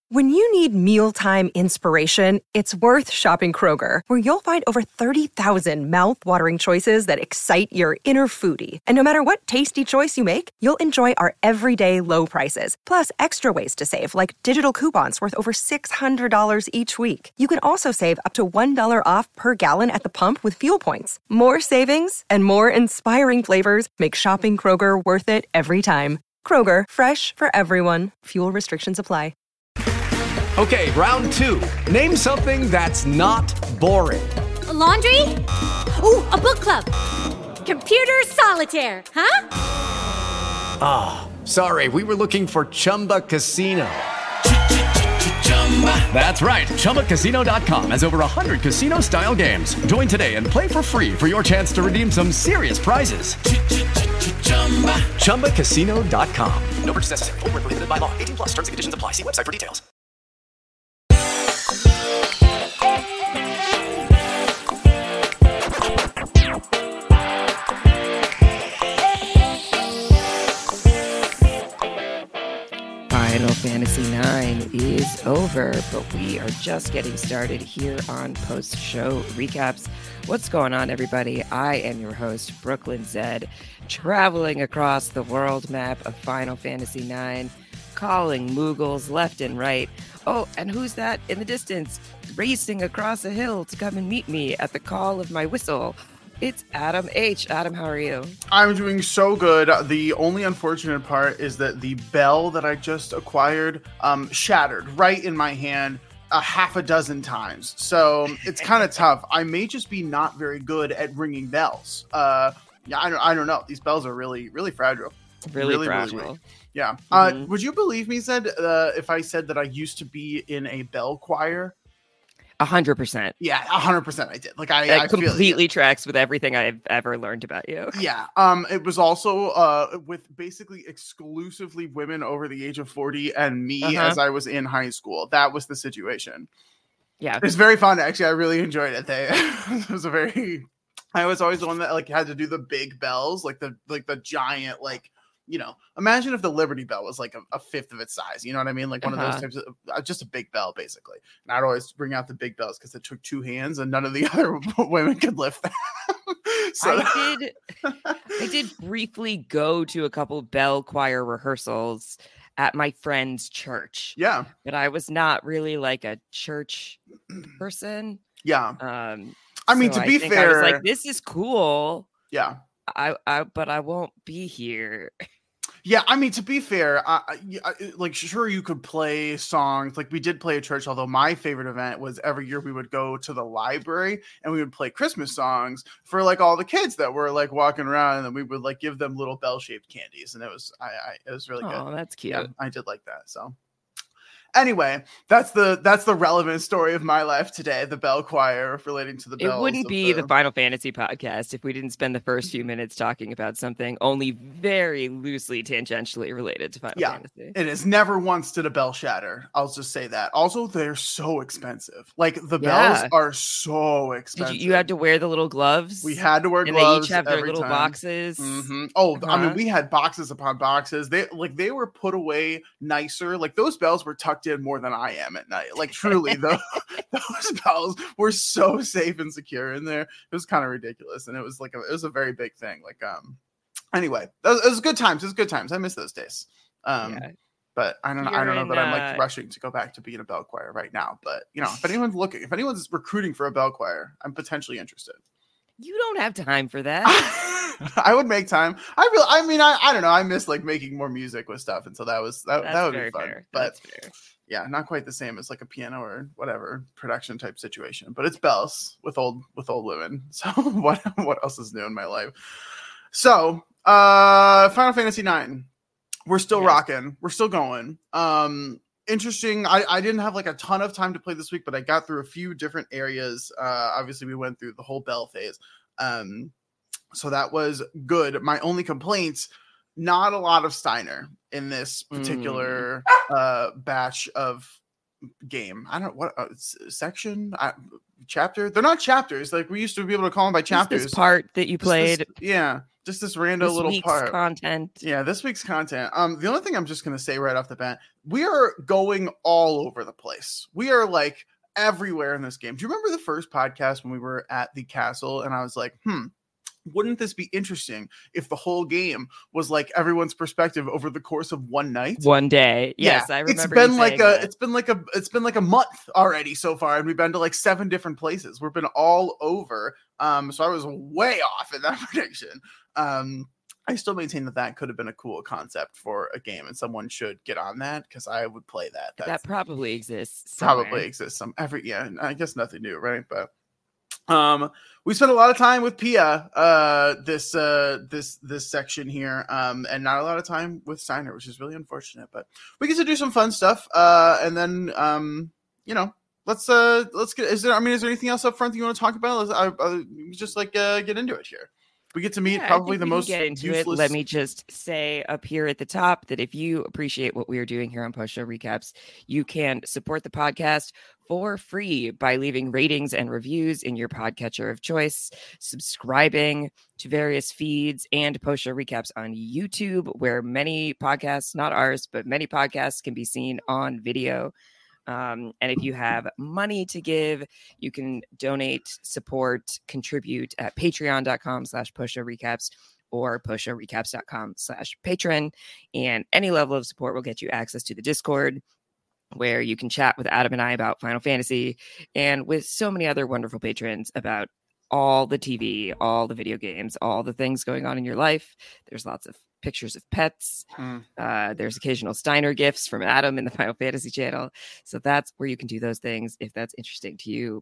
When you need mealtime inspiration, it's worth shopping Kroger, where you'll find over 30,000 mouth-watering choices that excite your inner foodie. And no matter what tasty choice you make, you'll enjoy our everyday low prices, plus extra ways to save, like digital coupons worth over $600 each week. You can also save up to $1 off per gallon at the pump with fuel points. More savings and more inspiring flavors make shopping Kroger worth it every time. Kroger, fresh for everyone. Fuel restrictions apply. Okay, round two. Name something that's not boring. A laundry? Ooh, a book club. Computer solitaire, huh? Ah, sorry, we were looking for Chumba Casino. That's right, ChumbaCasino.com has over 100 casino-style games. Join today and play for free for your chance to redeem some serious prizes. ChumbaCasino.com. No purchase necessary. Void where prohibited by law. 18 plus. Terms and conditions apply. See website for details. Final Fantasy IX is over, but we are just getting started here on post-show recaps. What's going on, everybody? I am your host, Brooklyn Zed, traveling across the world map of Final Fantasy IX, calling Moogles left and right. Oh, and who's that in the distance, racing across a hill to come and meet me at the call of my whistle? It's Adam H. Adam, how are you? I'm doing so good. The only unfortunate part is that the bell that I just acquired shattered right in my hand a half a dozen times. So it's kind of tough. I may just be not very good at ringing bells. Yeah, I don't know. These bells are really, really fragile. Really fragile. Really yeah. Would you believe me, Zed, if I said that I used to be in a bell choir? 100%. Yeah, 100% I did. Like I completely tracks with everything I've ever learned about you. Yeah. It was also with basically exclusively women over the age of 40 and me as I was in high school. That was the situation. Yeah. It's very fun, actually. I really enjoyed it. It was I was always the one that like had to do the big bells, like the giant, like, you know, imagine if the Liberty Bell was like a fifth of its size. You know what I mean? Like one of those types of just a big bell, basically. And I'd always bring out the big bells because it took two hands and none of the other women could lift them. So I did briefly go to a couple bell choir rehearsals at my friend's church. Yeah. But I was not really like a church person. Yeah. I mean, to be fair, I was like, this is cool. Yeah. But I won't be here. Yeah, I mean, to be fair, like, sure, you could play songs. Like, we did play at church, although my favorite event was every year we would go to the library and we would play Christmas songs for, like, all the kids that were, like, walking around, and then we would, like, give them little bell-shaped candies, and it was really good. Oh, that's cute. Yeah, I did like that, so. Anyway, that's the relevant story of my life today, the bell choir relating to the bells. It wouldn't be the Final Fantasy podcast if we didn't spend the first few minutes talking about something only very loosely tangentially related to Final Fantasy. It is. Never once did a bell shatter. I'll just say that. Also, they're so expensive. Like, the bells are so expensive. You had to wear the little gloves? We had to wear gloves. And they each have their little boxes. Mm-hmm. Oh, I mean, we had boxes upon boxes. They were put away nicer. Like, those bells were tucked in more than I am at night. Like, truly, those bells were so safe and secure in there. It was kind of ridiculous, and it was a very big thing. Like, anyway, it was good times. It was good times. I miss those days. But I don't know that I'm like rushing to go back to being a bell choir right now. But, you know, if anyone's recruiting for a bell choir, I'm potentially interested. You don't have time for that. I would make time. I don't know. I miss like making more music with stuff, and so that would be fun. Fair. But yeah, not quite the same as like a piano or whatever production type situation. But it's bells with old women. So what else is new in my life? So Final Fantasy IX. We're still rocking. We're still going. Interesting. I didn't have like a ton of time to play this week, but I got through a few different areas. Obviously, we went through the whole bell phase. So that was good. My only complaints, not a lot of Steiner in this particular batch of game. I don't know what section, chapter. They're not chapters. Like we used to be able to call them by chapters. This part that you played. Yeah. Just this random This little week's part. content. Yeah, this week's content. The only thing I'm just gonna say right off the bat, we are going all over the place. We are like everywhere in this game. Do you remember the first podcast when we were at the castle and I was like, wouldn't this be interesting if the whole game was like everyone's perspective over the course of one night? One day. Yes, Yeah, I remember. It's been like a month already so far, and we've been to like 7 different places. We've been all over. So I was way off in that prediction. I still maintain that could have been a cool concept for a game, and someone should get on that because I would play that. That probably exists. Somewhere. Probably exists I guess nothing new, right? But we spent a lot of time with Pia this section here, and not a lot of time with Steiner, which is really unfortunate. But we get to do some fun stuff, and then let's get. Is there anything else up front that you want to talk about? Just like get into it here. We get to meet probably the most useless. Let me just say up here at the top that if you appreciate what we are doing here on Post Show Recaps, you can support the podcast for free by leaving ratings and reviews in your podcatcher of choice, subscribing to various feeds, and Post Show Recaps on YouTube, where many podcasts, not ours, but many podcasts can be seen on video. And if you have money to give, you can donate, support, contribute at patreon.com/postshowrecaps or postshowrecaps.com/patron. And any level of support will get you access to the Discord, where you can chat with Adam and I about Final Fantasy and with so many other wonderful patrons about all the TV, all the video games, all the things going on in your life. There's lots of pictures of pets. There's occasional Steiner gifts from Adam in the Final Fantasy channel. So that's where you can do those things if that's interesting to you.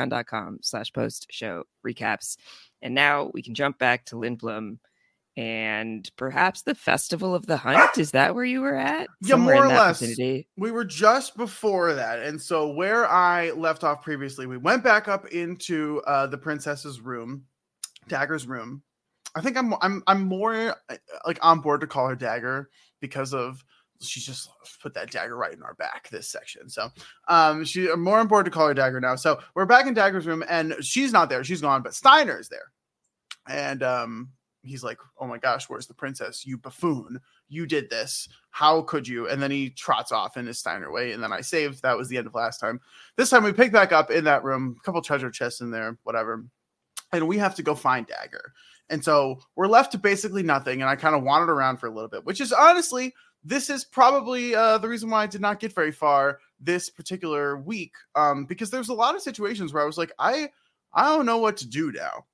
Patreon.com/post-show-recaps. And now we can jump back to Lindblom and perhaps the Festival of the Hunt. Is that where you were at? Yeah, more or less. Vicinity? We were just before that. And so where I left off previously, we went back up into the princess's room, Dagger's room. I think I'm more like on board to call her Dagger because of she's just put that dagger right in our back this section. So I'm more on board to call her Dagger now. So we're back in Dagger's room and she's not there. She's gone, but Steiner's there. And he's like, oh my gosh, where's the princess? You buffoon. You did this. How could you? And then he trots off in his Steiner way. And then I saved. That was the end of last time. This time we pick back up in that room, a couple treasure chests in there, whatever. And we have to go find Dagger. And so we're left to basically nothing. And I kind of wandered around for a little bit, which is honestly, this is probably the reason why I did not get very far this particular week. Because there's a lot of situations where I was like, I don't know what to do now.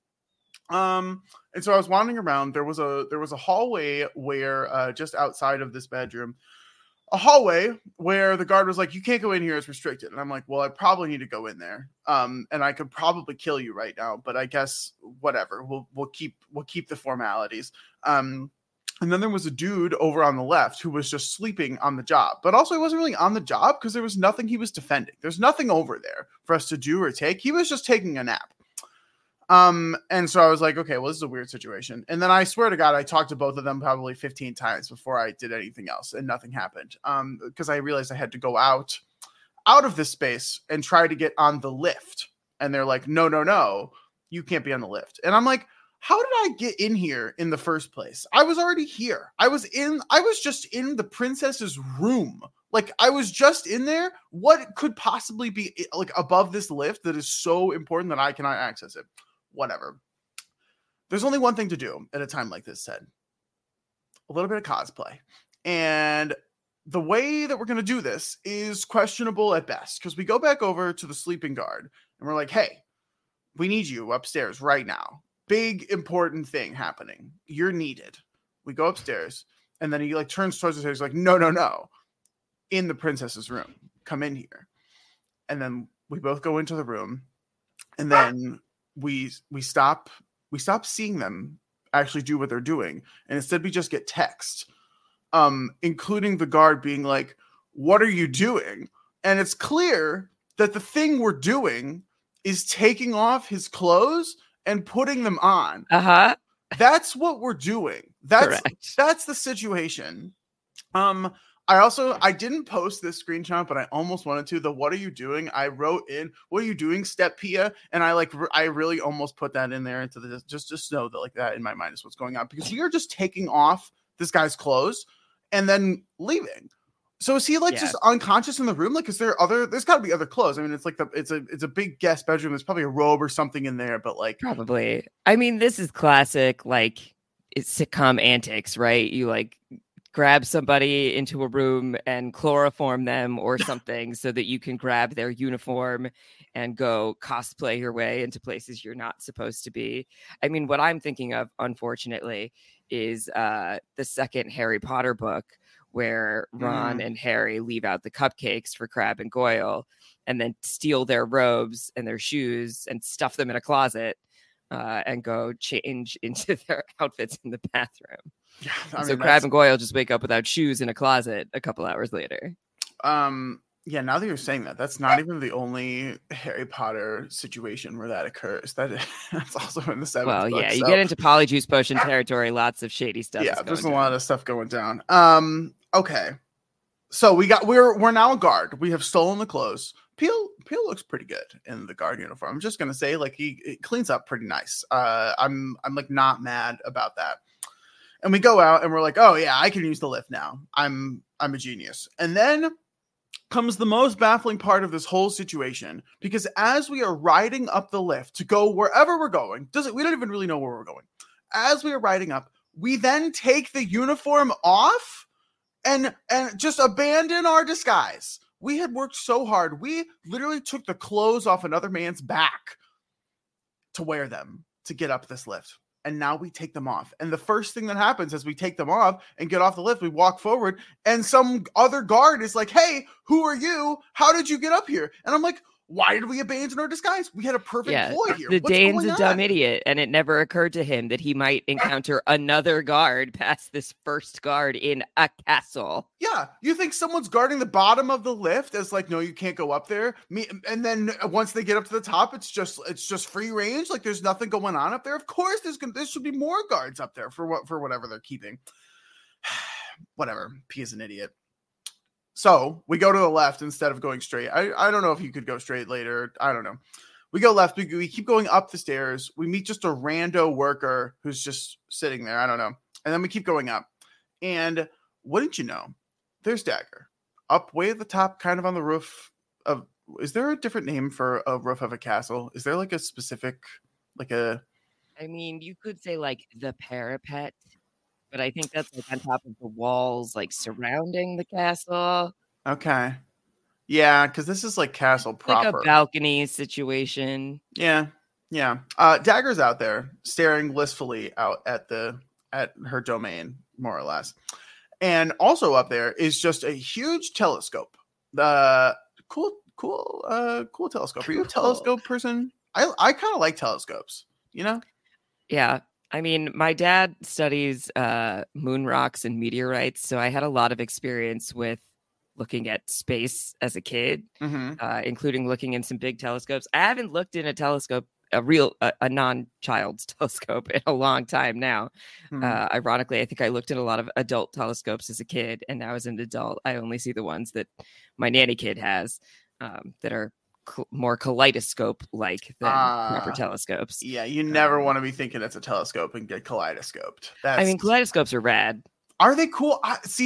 And so I was wandering around. There was a hallway where just outside of this bedroom, a hallway where the guard was like, you can't go in here, it's restricted. And I'm like, well, I probably need to go in there. And I could probably kill you right now, but I guess whatever. We'll keep the formalities. And then there was a dude over on the left who was just sleeping on the job, but also he wasn't really on the job because there was nothing he was defending. There's nothing over there for us to do or take. He was just taking a nap. And so I was like, okay, well, this is a weird situation. And then I swear to God, I talked to both of them probably 15 times before I did anything else and nothing happened. Because I realized I had to go out of this space and try to get on the lift. And they're like, no, you can't be on the lift. And I'm like, how did I get in here in the first place? I was already here. I was just in the princess's room. Like I was just in there. What could possibly be like above this lift that is so important that I cannot access it? Whatever. There's only one thing to do at a time like this, said. A little bit of cosplay. And the way that we're going to do this is questionable at best, because we go back over to the sleeping guard and we're like, hey, we need you upstairs right now. Big, important thing happening. You're needed. We go upstairs and then he like turns towards us. He's like, no. In the princess's room. Come in here. And then we both go into the room and then we stop seeing them actually do what they're doing, and instead we just get text, including the guard being like, what are you doing? And it's clear that the thing we're doing is taking off his clothes and putting them on. That's what we're doing. That's the situation. I didn't post this screenshot, but I almost wanted to. The "what are you doing?" I wrote in "what are you doing, Step Pia?" And I really almost put that in there into the just know that like that in my mind is what's going on, because we are just taking off this guy's clothes and then leaving. So is he just unconscious in the room? Like, is there there's got to be other clothes. I mean, it's like it's a big guest bedroom. There's probably a robe or something in there, but like probably. I mean, this is classic, like it's sitcom antics, right? You like grab somebody into a room and chloroform them or something so that you can grab their uniform and go cosplay your way into places you're not supposed to be. I mean, what I'm thinking of, unfortunately, is the second Harry Potter book, where Ron and Harry leave out the cupcakes for Crabbe and Goyle and then steal their robes and their shoes and stuff them in a closet and go change into their outfits in the bathroom. Yeah, so Crabbe and Goyle just wake up without shoes in a closet a couple hours later. Yeah, now that you're saying that, that's not even the only Harry Potter situation where that occurs. That's also in the seventh book. Well, yeah, you get into Polyjuice Potion territory, lots of shady stuff. Yeah, there's a lot of stuff going down. Okay. So we're now a guard. We have stolen the clothes. Peel looks pretty good in the guard uniform. I'm just gonna say, like, he cleans up pretty nice. I'm like not mad about that. And we go out and we're like, oh yeah, I can use the lift now. I'm a genius. And then comes the most baffling part of this whole situation, because as we are riding up the lift to go wherever we're going, we don't even really know where we're going. As we are riding up, we then take the uniform off and just abandon our disguise. We had worked so hard. We literally took the clothes off another man's back to wear them to get up this lift. And now we take them off. And the first thing that happens as we take them off and get off the lift, we walk forward and some other guard is like, hey, who are you? How did you get up here? And I'm like, why did we abandon our disguise? We had a perfect ploy here. The Dane's a dumb idiot, and it never occurred to him that he might encounter another guard past this first guard in a castle. Yeah, you think someone's guarding the bottom of the lift as like, no, you can't go up there. And then once they get up to the top, it's just free range. Like there's nothing going on up there. Of course, there should be more guards up there for whatever they're keeping. Whatever. P is an idiot. So we go to the left instead of going straight. I don't know if you could go straight later. I don't know. We go left. We keep going up the stairs. We meet just a rando worker who's just sitting there. I don't know. And then we keep going up. And wouldn't you know, there's Dagger up way at the top, kind of on the roof of. Is there a different name for a roof of a castle? Is there like a specific, like a? I mean, you could say like the parapet. But I think that's like on top of the walls, like surrounding the castle. Okay. Yeah, because this is like castle proper. Like a balcony situation. Yeah. Dagger's out there staring blissfully out at her domain, more or less. And also up there is just a huge telescope. The cool telescope. Are you a telescope person? I kind of like telescopes, you know? Yeah. I mean, my dad studies moon rocks and meteorites, so I had a lot of experience with looking at space as a kid, including looking in some big telescopes. I haven't looked in a telescope, a non-child's telescope, in a long time now. Ironically, I think I looked at a lot of adult telescopes as a kid, and now as an adult, I only see the ones that my nanny kid has that are more kaleidoscope-like than proper telescopes. Yeah, you never want to be thinking it's a telescope and get kaleidoscoped. I mean, kaleidoscopes are rad. Are they cool?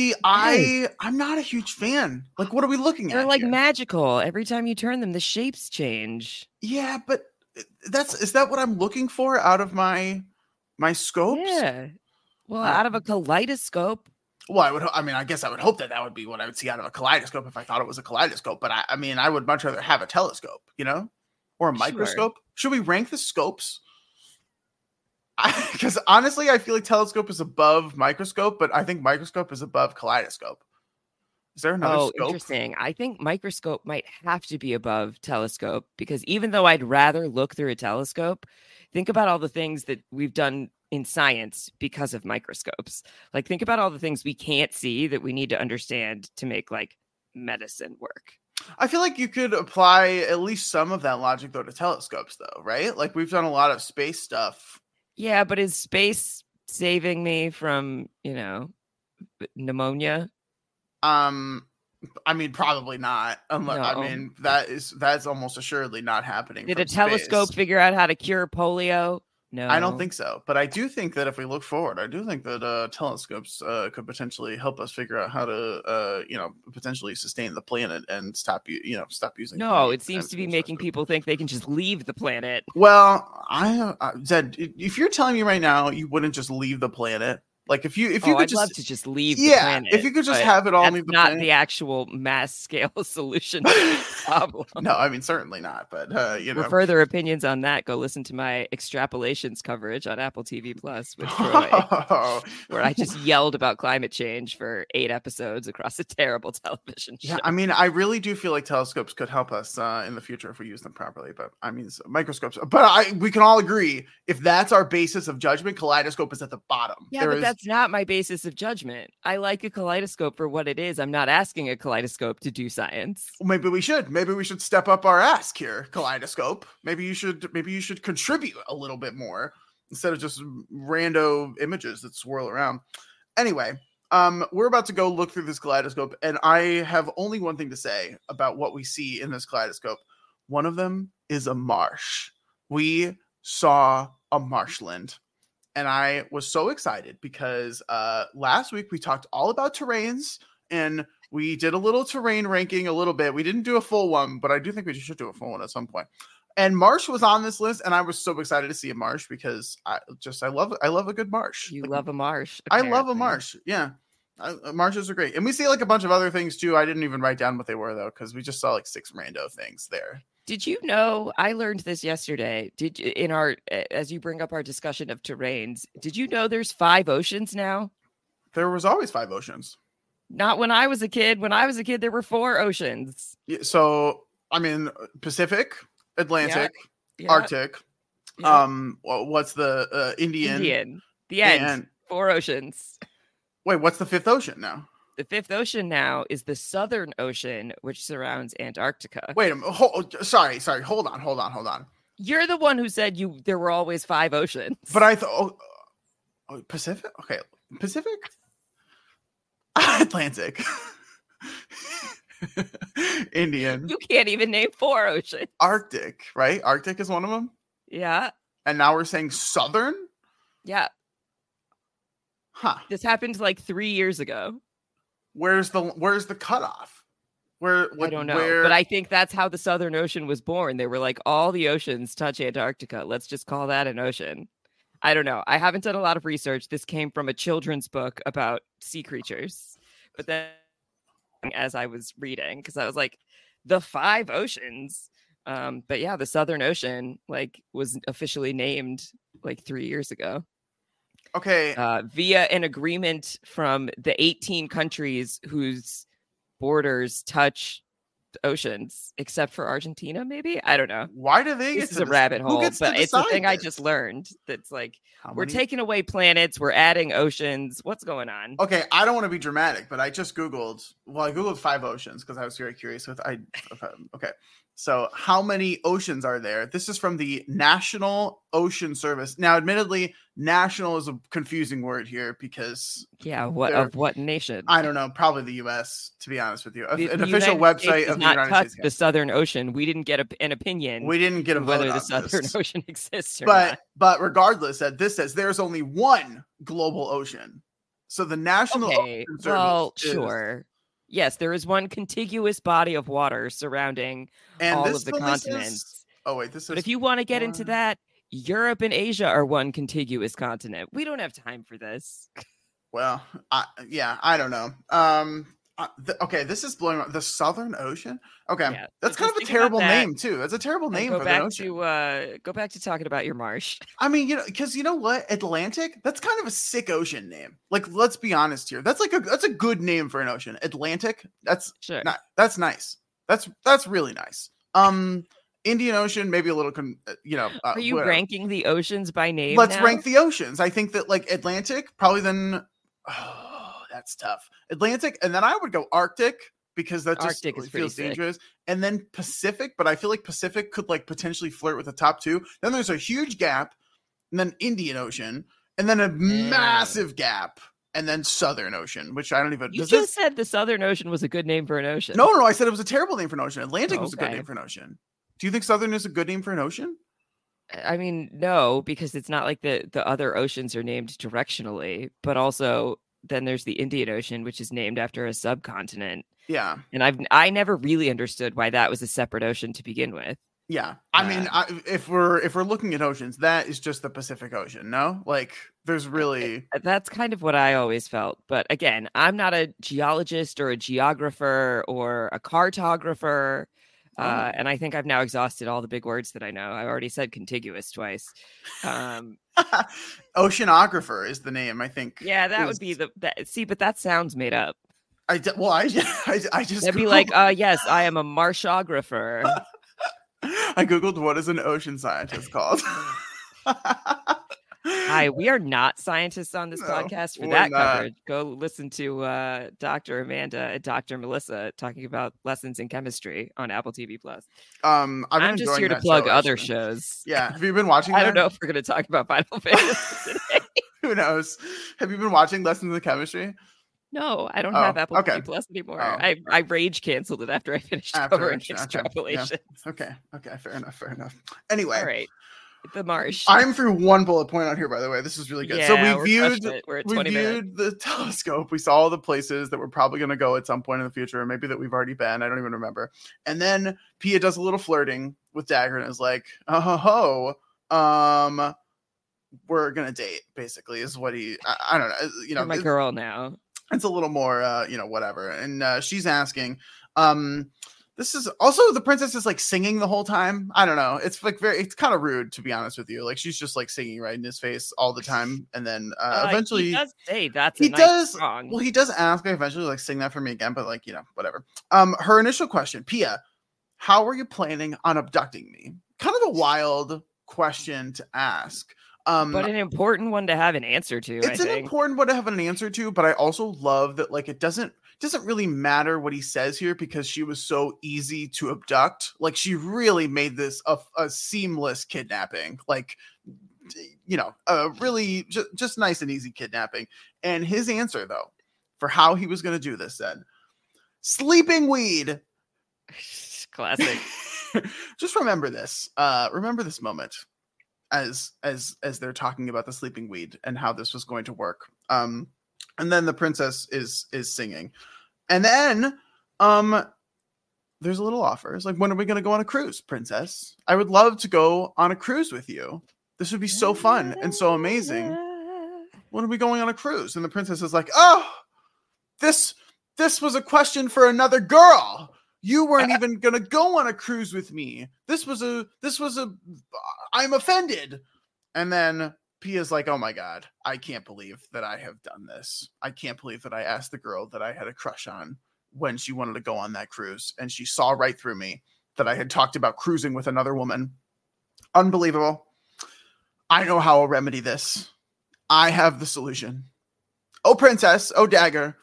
I'm not a huge fan. Like, what are we looking at? They're like here? Magical. Every time you turn them, the shapes change. Yeah, but is that what I'm looking for out of my scopes? Yeah. Well, out of a kaleidoscope. Well, I guess I would hope that would be what I would see out of a kaleidoscope if I thought it was a kaleidoscope. But I would much rather have a telescope, you know, or a microscope. Sure. Should we rank the scopes? Because honestly, I feel like telescope is above microscope, but I think microscope is above kaleidoscope. Is there another scope? Interesting. I think microscope might have to be above telescope, because even though I'd rather look through a telescope, think about all the things that we've done in science because of microscopes. Like, think about all the things we can't see that we need to understand to make like medicine work. I feel like you could apply at least some of that logic though to telescopes though, right? Like, we've done a lot of space stuff. Yeah, but is space saving me from, pneumonia? I mean, probably not. Unless, No. I mean, that's almost assuredly not happening. Did from a telescope space. figure out how to cure polio? No, I don't think so, but I do think that if we look forward, I do think that telescopes could potentially help us figure out how to, potentially sustain the planet and stop using. No, the it seems to be space making telescope. people think they can just leave the planet. Well, Zed, if you're telling me right now you wouldn't just leave the planet, like if you could I'd just love to just leave the yeah, planet. if you could just but have it all that's leave the not planet. the actual mass scale solution to the problem. No, I mean certainly not, but For further opinions on that, go listen to my extrapolations coverage on Apple TV Plus with Troy, where I just yelled about climate change for 8 episodes across a terrible television show. Yeah, I mean, I really do feel like telescopes could help us in the future if we use them properly. But I mean, microscopes. But we can all agree if that's our basis of judgment, kaleidoscope is at the bottom. Yeah, but that's not my basis of judgment. I like a kaleidoscope for what it is. I'm not asking a kaleidoscope to do science. Maybe we should. Maybe we should step up our ask here, kaleidoscope. Maybe you should contribute a little bit more instead of just rando images that swirl around. Anyway, we're about to go look through this kaleidoscope, and I have only one thing to say about what we see in this kaleidoscope. One of them is a marsh. We saw a marshland. And I was so excited because last week we talked all about terrains and we did a little terrain ranking a little bit. We didn't do a full one, but I do think we should do a full one at some point. And marsh was on this list, and I was so excited to see a marsh because I love a good marsh. You love a marsh. I love a apparently. marsh. Yeah. Marshes are great. And we see like a bunch of other things too. I didn't even write down what they were though, because we just saw like 6 rando things there. Did you know, I learned this yesterday, as you bring up our discussion of terrains, did you know there's 5 oceans now? There was always 5 oceans. Not when I was a kid. When I was a kid, there were 4 oceans. Yeah, so, I mean, Pacific, Atlantic, Yeah. Arctic. Yeah. What's the Indian? The end. And 4 oceans. wait, what's the 5th ocean now? The 5th ocean now is the Southern Ocean, which surrounds Antarctica. Wait a minute. Sorry. Hold on. You're the one who said there were always 5 oceans. But I thought Pacific. Okay, Pacific, Atlantic, Indian. You can't even name 4 oceans. Arctic, right? Arctic is one of them. Yeah. And now we're saying Southern. Yeah. Huh? This happened like 3 years ago. Where's the cutoff? I don't know, but I think that's how the Southern Ocean was born. They were like, all the oceans touch Antarctica. Let's just call that an ocean. I don't know. I haven't done a lot of research. This came from a children's book about sea creatures. But then as I was reading, because I was like, the 5 oceans. But yeah, the Southern Ocean was officially named 3 years ago. Okay. Via an agreement from the 18 countries whose borders touch oceans, except for Argentina, maybe? I don't know. Why do they This get is to a rabbit who hole, gets to but it's a decide thing I this? just learned. That's like, How we're many- taking away planets, we're adding oceans. What's going on? Okay, I don't want to be dramatic, but I just Googled. Well, I Googled 5 oceans because I was very curious. Okay, so how many oceans are there? This is from the National Ocean Service. Now, admittedly, national is a confusing word here because Yeah, They're- what nation? I don't know, probably the U.S. To be honest with you, The an official United States website does of the not United touch States. the Southern Ocean. We didn't get an opinion. We didn't get a on vote whether on the Southern this. Ocean exists or not. But regardless, this says there's only one global ocean. So the National Okay, Ocean Service well, is- sure. Yes, there is one contiguous body of water surrounding and all this of the list is- continents. oh wait, this is. But if you want to get into one- that, Europe and Asia are one contiguous continent. We don't have time for this. Well, I don't know. Okay, this is blowing up the Southern Ocean. Okay, Yeah, that's so kind of a just think about terrible that name too. That's a terrible And name go for back the ocean. to go back to talking about your marsh. I mean, because you know what, Atlantic. That's kind of a sick ocean name. Like, let's be honest here. That's a good name for an ocean. Atlantic. That's Sure. that's nice. That's really nice. Indian Ocean, maybe a little. Are you whatever. ranking the oceans by name? Let's now? rank the oceans. I think that like Atlantic, probably then. Oh, that's tough. Atlantic, and then I would go Arctic because that just Arctic is pretty feels sick. dangerous. And then Pacific, but I feel like Pacific could like potentially flirt with the top 2. Then there's a huge gap, and then Indian Ocean, and then a massive gap, and then Southern Ocean, which I don't even. You just said the Southern Ocean was a good name for an ocean. No, I said it was a terrible name for an ocean. Atlantic was a good Okay. name for an ocean. Do you think Southern is a good name for an ocean? I mean, no, because it's not like the other oceans are named directionally, but also then there's the Indian Ocean, which is named after a subcontinent. Yeah. And I never really understood why that was a separate ocean to begin with. Yeah. I mean, if we're looking at oceans, that is just the Pacific Ocean, no? Like there's really That's kind of what I always felt. But again, I'm not a geologist or a geographer or a cartographer. And I think I've now exhausted all the big words that I know. I already said contiguous twice. Oceanographer is the name, I think. Yeah, that would be see, but that sounds made up. I just That'd be like, yes, I am a marshographer. I googled what is an ocean scientist called. Hi, we are not scientists on this podcast. For that coverage, go listen to Dr. Amanda and Dr. Melissa talking about lessons in chemistry on Apple TV Plus. I'm just here to plug other shows. Yeah, have you been watching? I don't know if we're going to talk about Final Fantasy today. Who knows? Have you been watching Lessons in Chemistry? No, I don't have Apple TV Plus anymore. I rage canceled it after I finished covering extrapolation. Okay, fair enough. Anyway, all right. The marsh. I'm through one bullet point on here, by the way. This is really good. Yeah, so we viewed minutes. The telescope. We saw all the places that we're probably going to go at some point in the future, or maybe that we've already been. I don't even remember. And then Pia does a little flirting with Dagger and is like, we're going to date, basically, is what he, I don't know. You're my girl now. It's a little more, whatever. And she's asking, this is also the princess is like singing the whole time. I don't know. It's like it's kind of rude, to be honest with you. Like she's just like singing right in his face all the time. And then eventually he does say that's a nice song. Well, he does ask eventually like sing that for me again, but like, whatever. Her initial question, Pia, how are you planning on abducting me? Kind of a wild question to ask. But an important one to have an answer to. It's an important one to have an answer to, but I also love that like it doesn't really matter what he says here because she was so easy to abduct. Like she really made this a seamless kidnapping. Like a really just nice and easy kidnapping. And his answer though, for how he was going to do this then, sleeping weed. Classic. Just remember this. Remember this moment. As they're talking about the sleeping weed and how this was going to work. And then the princess is singing. And then there's a little offer. It's like, when are we going to go on a cruise, princess? I would love to go on a cruise with you. This would be so fun and so amazing. When are we going on a cruise? And the princess is like, oh, this was a question for another girl. You weren't even going to go on a cruise with me. This was a I'm offended. And then Pia's like, oh my God, I can't believe that I have done this. I can't believe that I asked the girl that I had a crush on when she wanted to go on that cruise. And she saw right through me that I had talked about cruising with another woman. Unbelievable. I know how I'll remedy this. I have the solution. Oh, princess. Oh, Dagger.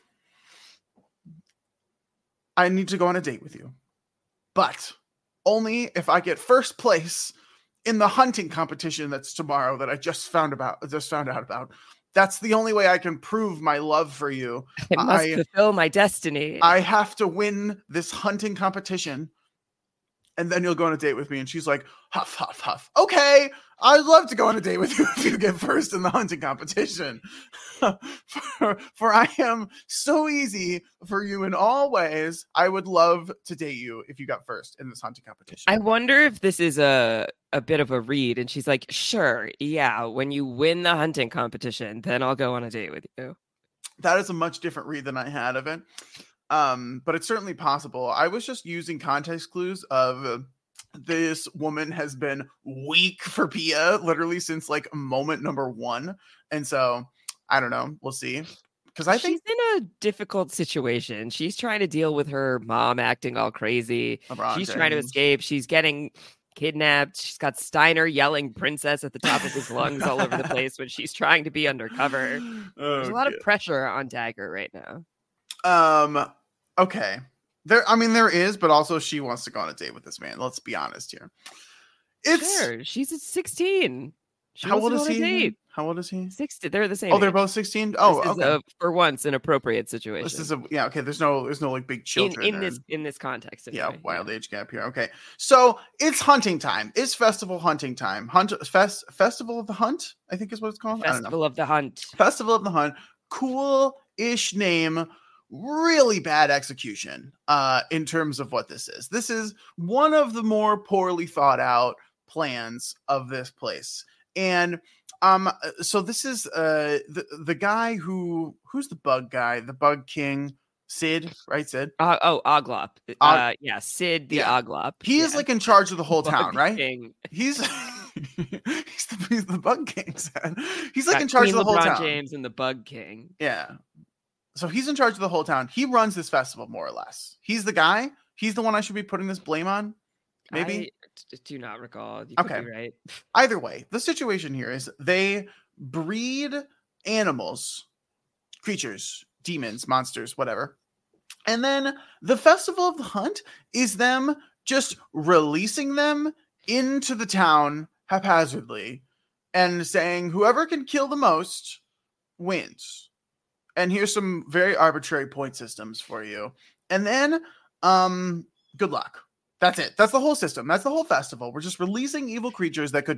I need to go on a date with you, but only if I get first place in the hunting competition that's tomorrow that I just found out about. That's the only way I can prove my love for you. I must fulfill my destiny. I have to win this hunting competition, and then you'll go on a date with me. And she's like, huff, huff, huff. Okay, I'd love to go on a date with you if you get first in the hunting competition. for I am so easy for you in all ways. I would love to date you if you got first in this hunting competition. I wonder if this is a bit of a read. And she's like, sure, yeah, when you win the hunting competition, then I'll go on a date with you. That is a much different read than I had of it. But it's certainly possible. I was just using context clues of this woman has been weak for Pia literally since like moment number 1. And so I don't know. We'll see. Because I think she's in a difficult situation. She's trying to deal with her mom acting all crazy. She's trying to escape. She's getting kidnapped. She's got Steiner yelling princess at the top of his lungs all over the place when she's trying to be undercover. There's a lot of pressure on Dagger right now. Okay. There is, but also she wants to go on a date with this man. Let's be honest here. Sure, she's at 16. How old is he? Date. How old is he? 60. They're the same. Oh, they're age. both 16. Oh, this is okay. for once an appropriate situation. This is okay. There's no like big children in this context. Anyway. Wild age gap here. Okay, so it's hunting time. It's festival hunting time. Festival of the Hunt, I think is what it's called. Festival of the Hunt. Festival of the Hunt. Cool-ish name. Really bad execution. In terms of what this is. This is one of the more poorly thought out plans of this place. And so this is the guy who's the bug guy, the bug king, Sid, right? Sid. Oglop. Sid the Oglop. He is like in charge of the whole town, right? King. He's the bug king. He's like in charge of the whole town. James and the bug king. Yeah. So he's in charge of the whole town. He runs this festival more or less. He's the guy. He's the one I should be putting this blame on. Maybe. I do not recall. You okay. Could be right. Either way, the situation here is they breed animals, creatures, demons, monsters, whatever. And then the Festival of the Hunt is them just releasing them into the town haphazardly and saying whoever can kill the most wins. And here's some very arbitrary point systems for you. And then good luck. That's it. That's the whole system. That's the whole festival. We're just releasing evil creatures that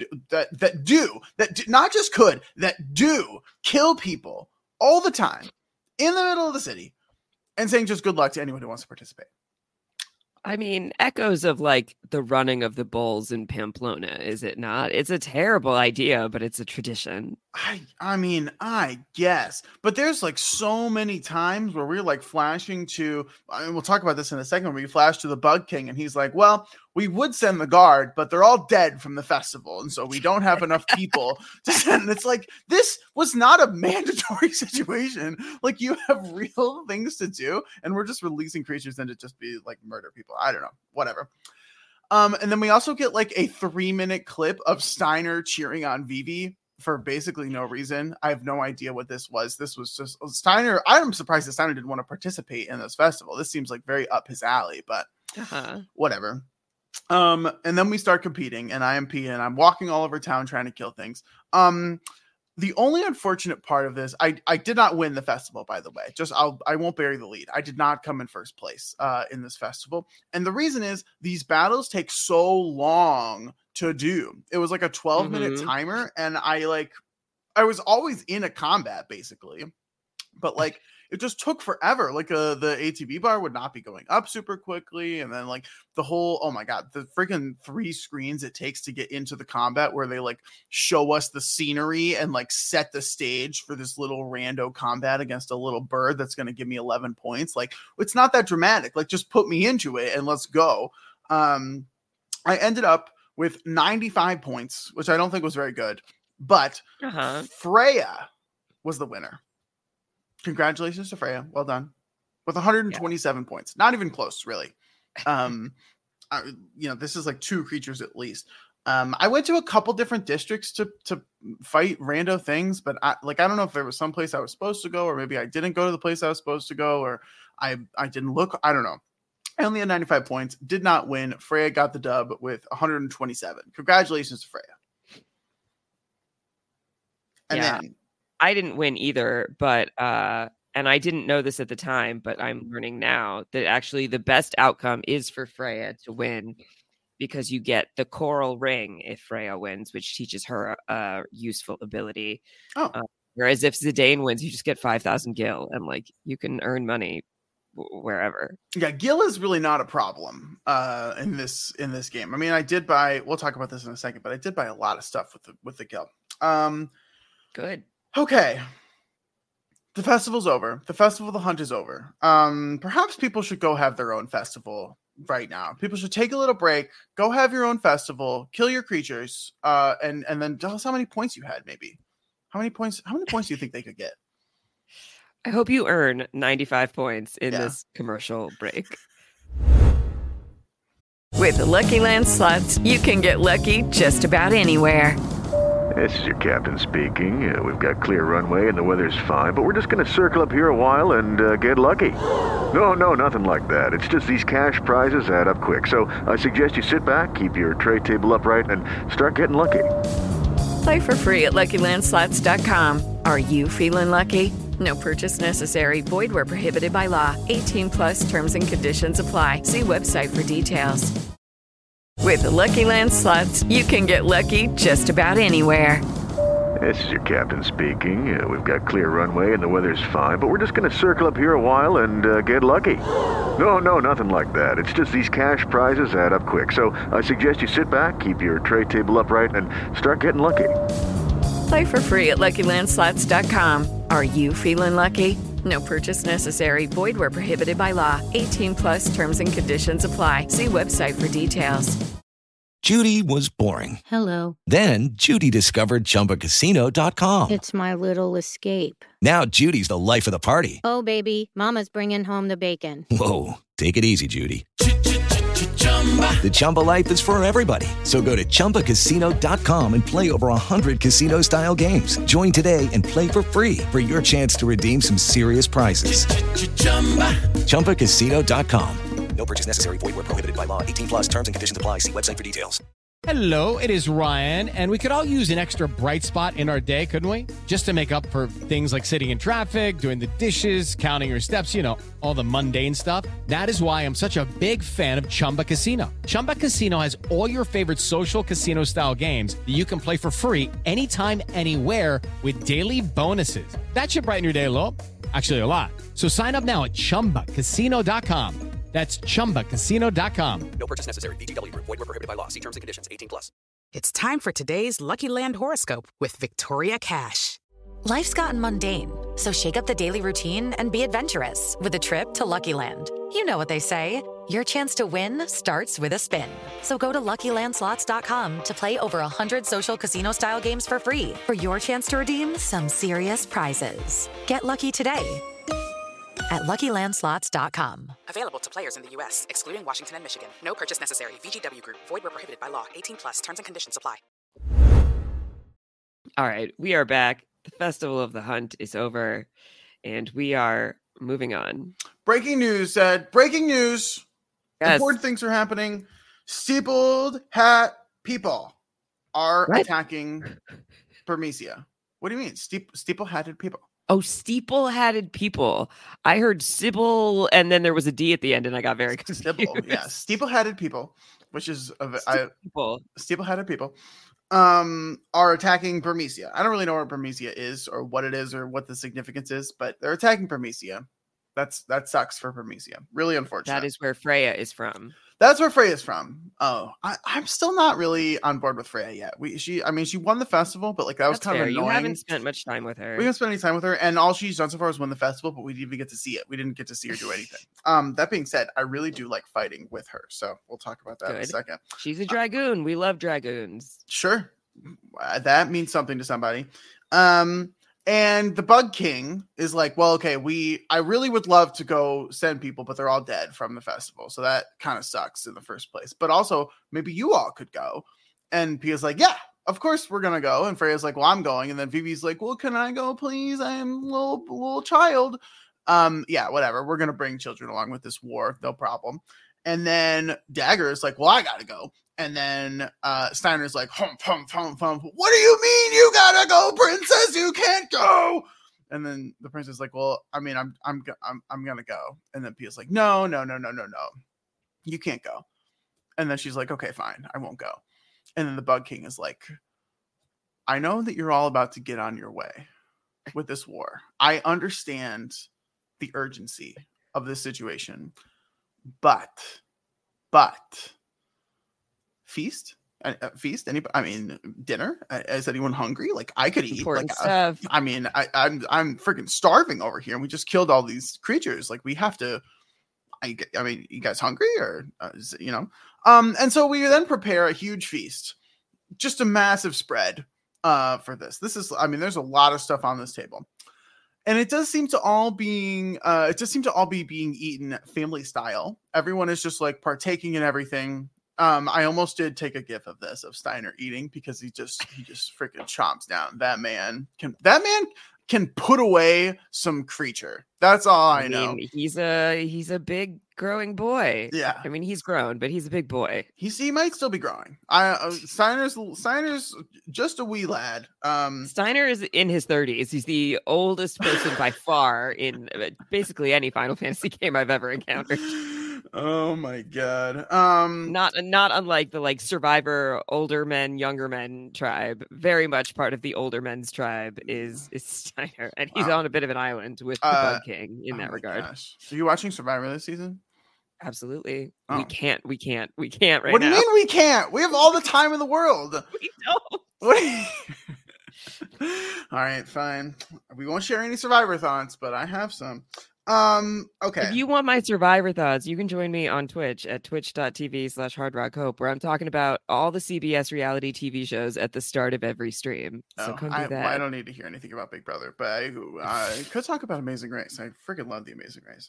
do kill people all the time in the middle of the city and saying just good luck to anyone who wants to participate. I mean, echoes of like the running of the bulls in Pamplona, is it not? It's a terrible idea, but it's a tradition. I mean, I guess. But there's like so many times where we're like flashing to, we'll talk about this in a second, where we flash to the Bug King and he's like, well, we would send the guard, but they're all dead from the festival. And so we don't have enough people to send. It's like, this was not a mandatory situation. Like you have real things to do. And we're just releasing creatures and to just be like murder people. I don't know, whatever. And then we also get like a 3-minute clip of Steiner cheering on Vivi for basically no reason. I have no idea what this was. This was just Steiner. I'm surprised that Steiner didn't want to participate in this festival. This seems like very up his alley, but whatever. And then we start competing and IMP and I'm walking all over town trying to kill things. The only unfortunate part of this, I did not win the festival, by the way. I won't bury the lead. I did not come in first place in this festival. And the reason is these battles take so long to do. It was like a 12-minute timer. And I was always in a combat basically, but like it just took forever. Like the ATB bar would not be going up super quickly. And then like the whole, oh my God, the freaking 3 screens it takes to get into the combat where they like show us the scenery and like set the stage for this little rando combat against a little bird that's going to give me 11 points. Like it's not that dramatic. Like just put me into it and let's go. I ended up with 95 points, which I don't think was very good, but Freya was the winner. Congratulations to Freya. Well done. With 127 points. Not even close, really. This is like 2 creatures at least. I went to a couple different districts to fight rando things, but I don't know if there was some place I was supposed to go, or maybe I didn't go to the place I was supposed to go, or I didn't look. I don't know. I only had 95 points. Did not win. Freya got the dub with 127. Congratulations to Freya. And then I didn't win either, but and I didn't know this at the time, but I'm learning now that actually the best outcome is for Freya to win because you get the coral ring if Freya wins, which teaches her a useful ability. Whereas if Zidane wins, you just get 5,000 gil and like you can earn money wherever. Yeah, gil is really not a problem in this game. I mean, I did buy. We'll talk about this in a second, but I did buy a lot of stuff with the gil. Good. Okay. The festival's over. The Festival of the Hunt is over. Perhaps people should go have their own festival right now. People should take a little break, go have your own festival, kill your creatures, and then tell us how many points you had, maybe. How many points do you think they could get? I hope you earn 95 points in this commercial break. With the Lucky Land Slots, you can get lucky just about anywhere. This is your captain speaking. We've got clear runway and the weather's fine, but we're just going to circle up here a while and get lucky. No, nothing like that. It's just these cash prizes add up quick. So I suggest you sit back, keep your tray table upright, and start getting lucky. Play for free at LuckyLandSlots.com. Are you feeling lucky? No purchase necessary. Void where prohibited by law. 18 plus terms and conditions apply. See website for details. With the Lucky Land Slots, you can get lucky just about anywhere. This is your captain speaking. We've got clear runway and the weather's fine, but we're just going to circle up here a while and get lucky. No, nothing like that. It's just these cash prizes add up quick. So I suggest you sit back, keep your tray table upright, and start getting lucky. Play for free at LuckyLandSlots.com. Are you feeling lucky? No purchase necessary. Void where prohibited by law. 18 plus terms and conditions apply. See website for details. Judy was boring. Hello. Then Judy discovered ChumbaCasino.com. It's my little escape. Now Judy's the life of the party. Oh, baby, mama's bringing home the bacon. Whoa, take it easy, Judy. The Chumba life is for everybody. So go to ChumbaCasino.com and play over 100 casino-style games. Join today and play for free for your chance to redeem some serious prizes. ChumbaCasino.com. No purchase necessary. Void where prohibited by law. 18 plus terms and conditions apply. See website for details. Hello, it is Ryan, and we could all use an extra bright spot in our day, couldn't we? Just to make up for things like sitting in traffic, doing the dishes, counting your steps, you know, all the mundane stuff. That is why I'm such a big fan of Chumba Casino. Chumba Casino has all your favorite social casino-style games that you can play for free anytime, anywhere with daily bonuses. That should brighten your day a little. Actually, a lot. So sign up now at ChumbaCasino.com. That's ChumbaCasino.com. No purchase necessary. VGW Group. Void where prohibited by law. See terms and conditions. 18 plus. It's time for today's Lucky Land horoscope with Victoria Cash. Life's gotten mundane, so shake up the daily routine and be adventurous with a trip to Lucky Land. You know what they say. Your chance to win starts with a spin. So go to LuckyLandSlots.com to play over 100 social casino-style games for free for your chance to redeem some serious prizes. Get lucky today at LuckyLandSlots.com. Available to players in the U.S., excluding Washington and Michigan. No purchase necessary. VGW Group. Void where prohibited by law. 18 plus. Terms and conditions apply. All right, we are back. The Festival of the Hunt is over, and we are moving on. Breaking news, Ed. Breaking news. Yes. Important things are happening. Steepled hat people are attacking Burmecia. What do you mean? Steeple-hatted people. Oh, steeple-hatted people. I heard Sybil, and then there was a D at the end, and I got very confused. Sybil, yeah. Steeple-hatted people, which is steeple-hatted people, are attacking Burmecia. I don't really know where Burmecia is, or what it is, or what the significance is, but they're attacking Burmecia. That sucks for Burmecia. Really unfortunate. That is where Freya is from. That's where Freya is from. Oh, I'm still not really on board with Freya yet. She won the festival, but like that was kind of annoying. You haven't spent much time with her. We haven't spent any time with her, and all she's done so far is win the festival, but we didn't even get to see it. We didn't get to see her do anything. That being said, I really do like fighting with her, so we'll talk about that in a second. She's a dragoon. We love dragoons. Sure, that means something to somebody. And the Bug King is like, well, okay, I really would love to go send people, but they're all dead from the festival. So that kind of sucks in the first place. But also, maybe you all could go. And Pia's like, yeah, of course we're going to go. And Freya's like, well, I'm going. And then Vivi's like, well, can I go, please? I am a little child. Yeah, whatever. We're going to bring children along with this war. No problem. And then Dagger is like, well, I got to go. And then Steiner's like, hum. What do you mean you gotta go, princess? You can't go. And then the princess is like, well, I mean, I'm gonna go. And then Pia's like, no, you can't go. And then she's like, okay, fine, I won't go. And then the Bug King is like, I know that you're all about to get on your way with this war. I understand the urgency of this situation, but feast. Dinner. Is anyone hungry? Like I could eat. Important stuff. I'm freaking starving over here, and we just killed all these creatures. Like we have to. You guys hungry or And so we then prepare a huge feast, just a massive spread for this. This is. There's a lot of stuff on this table, and it does seem to all being. Being eaten family style. Everyone is just like partaking in everything. I almost did take a gif of this of Steiner eating because he just freaking chomps down. That man can put away some creature. That's all I know. He's a big growing boy. Yeah. I mean, he's grown, but he's a big boy. He might still be growing. Steiner's just a wee lad. Steiner is in his 30s. He's the oldest person by far in basically any Final Fantasy game I've ever encountered. Oh my god. Not unlike the like Survivor older men, younger men tribe. Very much part of the older men's tribe is Steiner, and he's on a bit of an island with the Bug King in that regard. Gosh. Are you watching Survivor this season? Absolutely. Oh. We can't right now. What do you mean we can't? We have all the time in the world. We don't. All right, fine. We won't share any Survivor thoughts, but I have some. Okay. If you want my Survivor thoughts, you can join me on Twitch at twitch.tv/hardrockhope, where I'm talking about all the CBS reality TV shows at the start of every stream. So come do that. I don't need to hear anything about Big Brother, but I could talk about Amazing Race. I freaking love the Amazing Race.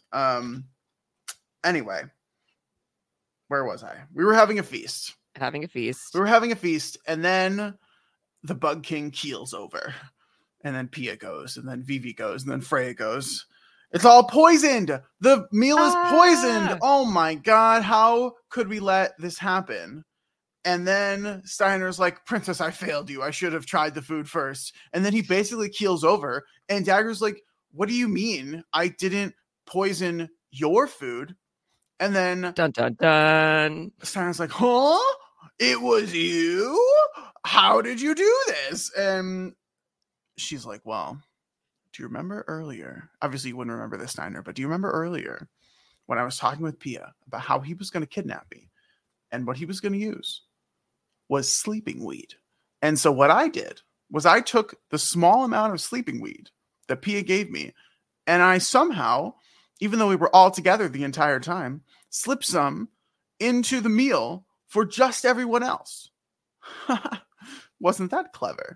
Anyway, where was I? We were having a feast. We were having a feast, and then the Bug King keels over, and then Pia goes, and then Vivi goes, and then Freya goes. It's all poisoned. The meal is poisoned. Oh my god, how could we let this happen? And then Steiner's like, Princess, I failed you. I should have tried the food first. And then he basically keels over, and Dagger's like, what do you mean? I didn't poison your food. And then dun dun dun. Steiner's like, huh? It was you? How did you do this? And she's like, well, do you remember earlier? Obviously, you wouldn't remember this, Steiner, but do you remember earlier when I was talking with Pia about how he was going to kidnap me, and what he was going to use was sleeping weed? And so what I did was I took the small amount of sleeping weed that Pia gave me, and I somehow, even though we were all together the entire time, slipped some into the meal for just everyone else. Wasn't that clever?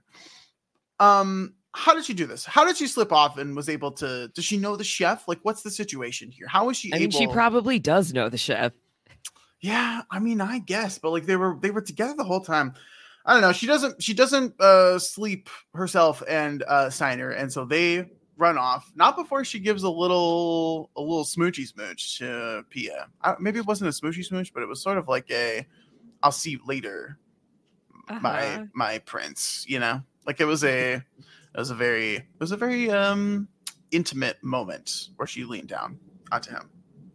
How did she do this? How did she slip off and was able to? Does she know the chef? Like, what's the situation here? How is she able? I mean, she probably does know the chef. Yeah, I mean, I guess, but like they were together the whole time. I don't know. She doesn't sleep herself and Steiner, and so they run off. Not before she gives a little smoochy smooch to Pia. Maybe it wasn't a smoochy smooch, but it was sort of like a "I'll see you later, my prince." You know, like it was a very intimate moment where she leaned down onto him.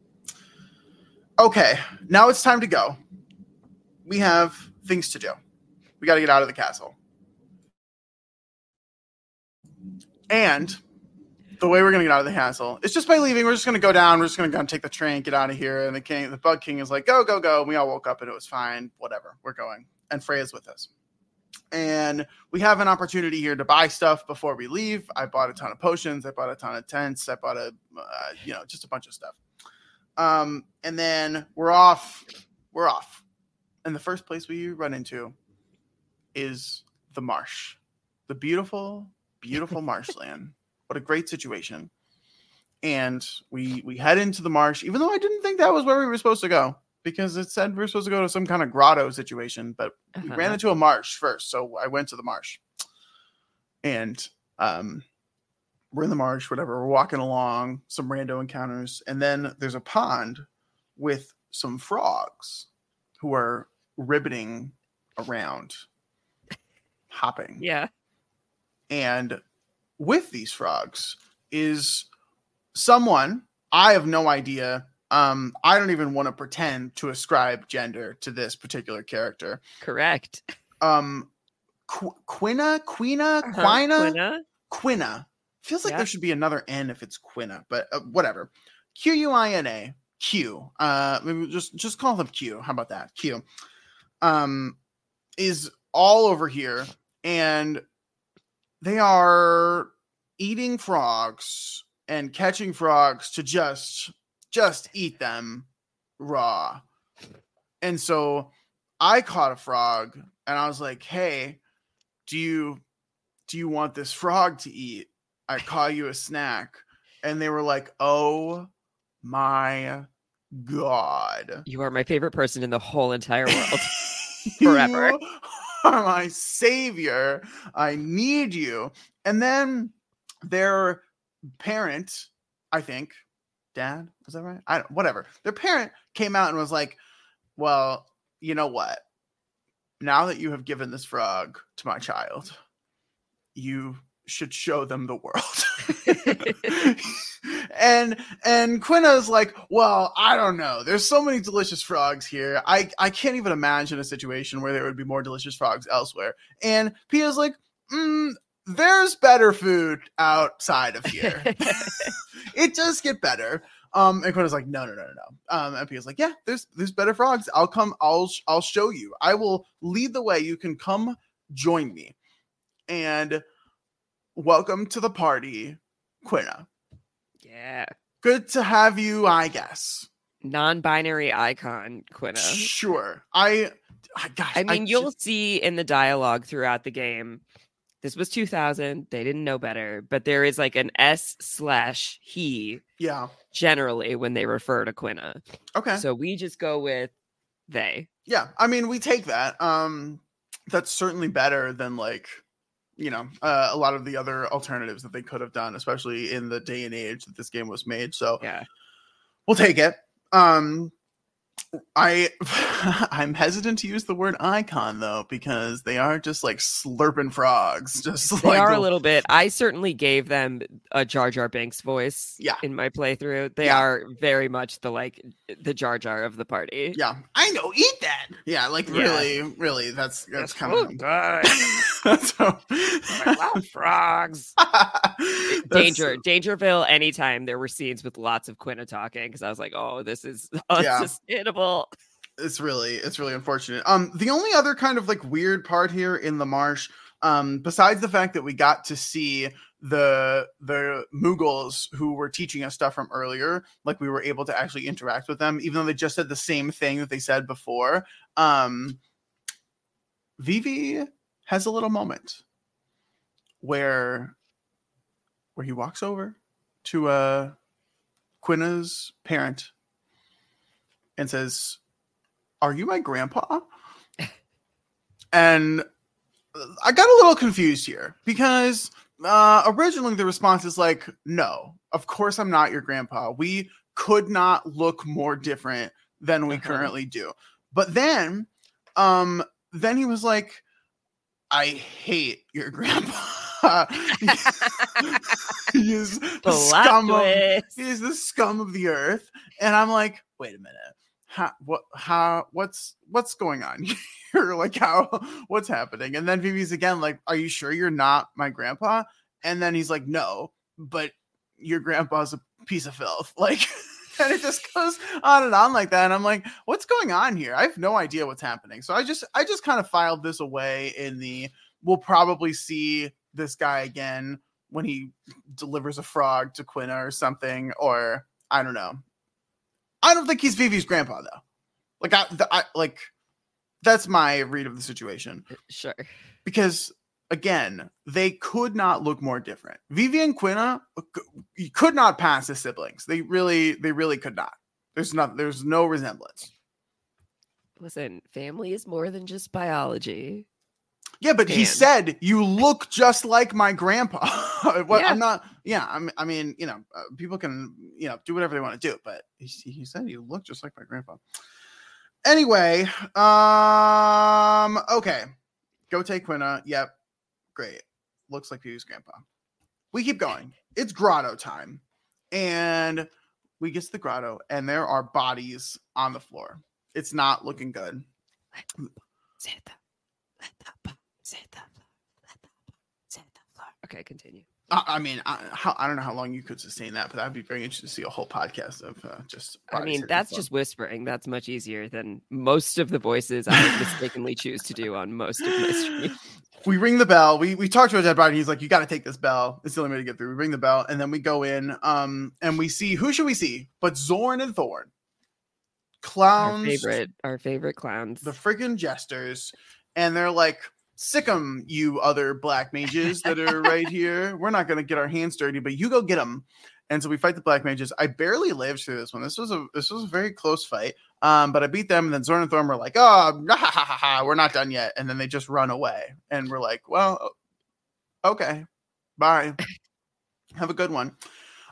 Okay, now it's time to go. We have things to do. We got to get out of the castle. And the way we're going to get out of the castle is just by leaving. We're just going to go down. We're just going to go and take the train, get out of here. And the Bug King is like, go, go, go. And we all woke up and it was fine. Whatever. We're going. And Freya's with us. And we have an opportunity here to buy stuff before we leave. I bought a ton of potions. I bought a ton of tents. I bought just a bunch of stuff. And then we're off. And the first place we run into is the marsh, the beautiful, beautiful marshland. What a great situation. And we head into the marsh, even though I didn't think that was where we were supposed to go, because it said we were supposed to go to some kind of grotto situation, but we ran into a marsh first. So I went to the marsh, and we're in the marsh, whatever. We're walking along, some rando encounters. And then there's a pond with some frogs who are ribbiting around, hopping. Yeah. And with these frogs is someone, I have no idea. I don't even want to pretend to ascribe gender to this particular character. Correct. Quina. Feels like there should be another N if it's Quina, but whatever. Quina. Q. Maybe just call them Q. How about that? Q. Is all over here, and they are eating frogs and catching frogs to just eat them raw. And so I caught a frog and I was like, hey, do you want this frog to eat? I caught you a snack. And they were like, oh my God. You are my favorite person in the whole entire world. Forever. You are my savior. I need you. And then their parent, I think, dad. Was that right? Whatever. Their parent came out and was like, well, you know what? Now that you have given this frog to my child, you should show them the world. and Quina's like, well, I don't know. There's so many delicious frogs here. I can't even imagine a situation where there would be more delicious frogs elsewhere. And Pia's like, there's better food outside of here. It does get better. And Quina's like, no. And Pia's like, yeah, there's better frogs. I'll come. I'll show you. I will lead the way. You can come join me. And welcome to the party, Quina. Yeah. Good to have you, I guess. Non-binary icon, Quina. Sure. You'll see in the dialogue throughout the game, this was 2000. They didn't know better, but there is like an S/he. Yeah. Generally, when they refer to Quina. Okay. So we just go with they. Yeah. I mean, we take that. That's certainly better than like, a lot of the other alternatives that they could have done, especially in the day and age that this game was made. So yeah, we'll take it. I'm hesitant to use the word icon though, because they are just like slurping frogs. They are a little bit. I certainly gave them a Jar Jar Binks voice. Yeah. In my playthrough, they are very much the Jar Jar of the party. Yeah, I know. Eat that. Yeah, really. That's kind of good. I love frogs. Dangerville. Anytime there were scenes with lots of Quina talking, because I was like, oh, this is unsustainable. It's really unfortunate. The only other kind of like weird part here in the marsh, besides the fact that we got to see the Mughals who were teaching us stuff from earlier, like we were able to actually interact with them, even though they just said the same thing that they said before. Vivi has a little moment where he walks over to Quina's parent and says, "Are you my grandpa?" And I got a little confused here because originally the response is like, "No, of course I'm not your grandpa. We could not look more different than we currently do." But then he was like, "I hate your grandpa." He's the scum of the earth. And I'm like, wait a minute. What's going on here? Like, what's happening? And then Vivi's again like, "Are you sure you're not my grandpa?" And then he's like, "No, but your grandpa's a piece of filth." Like, and it just goes on and on like that. And I'm like, what's going on here? I have no idea what's happening. So I just kind of filed this away in the, we'll probably see this guy again when he delivers a frog to Quina or something, or I don't know. I don't think he's Vivi's grandpa though. Like, that's my read of the situation. Sure. Because again, they could not look more different. Vivi and Quina could not pass as siblings. They really could not. There's no resemblance. Listen, family is more than just biology. Yeah, but he said, "You look just like my grandpa." I'm not. Yeah, I mean, people can, do whatever they want to do, but he said, "You look just like my grandpa." Anyway, okay, go take Quina. Yep, great. Looks like Pew's grandpa. We keep going. It's grotto time, and we get to the grotto, and there are bodies on the floor. It's not looking good. Okay, continue. I mean, I don't know how long you could sustain that, but I'd be very interested to see a whole podcast of just. I mean, that's just whispering. That's much easier than most of the voices I mistakenly choose to do on most of my streams. We ring the bell. We talked to a dead body. And he's like, "You got to take this bell. It's the only way to get through." We ring the bell, and then we go in. And we see, who should we see? But Zorn and Thorn, clowns. Our favorite clowns. The freaking jesters, and they're like, "Sick 'em, you other black mages that are right here. We're not going to get our hands dirty, but you go get them." And so we fight the black mages. I barely lived through this one. This was a very close fight. But I beat them, and then Zorn and Thorn were like, "Oh, we're not done yet." And then they just run away. And we're like, well, okay, bye. Have a good one.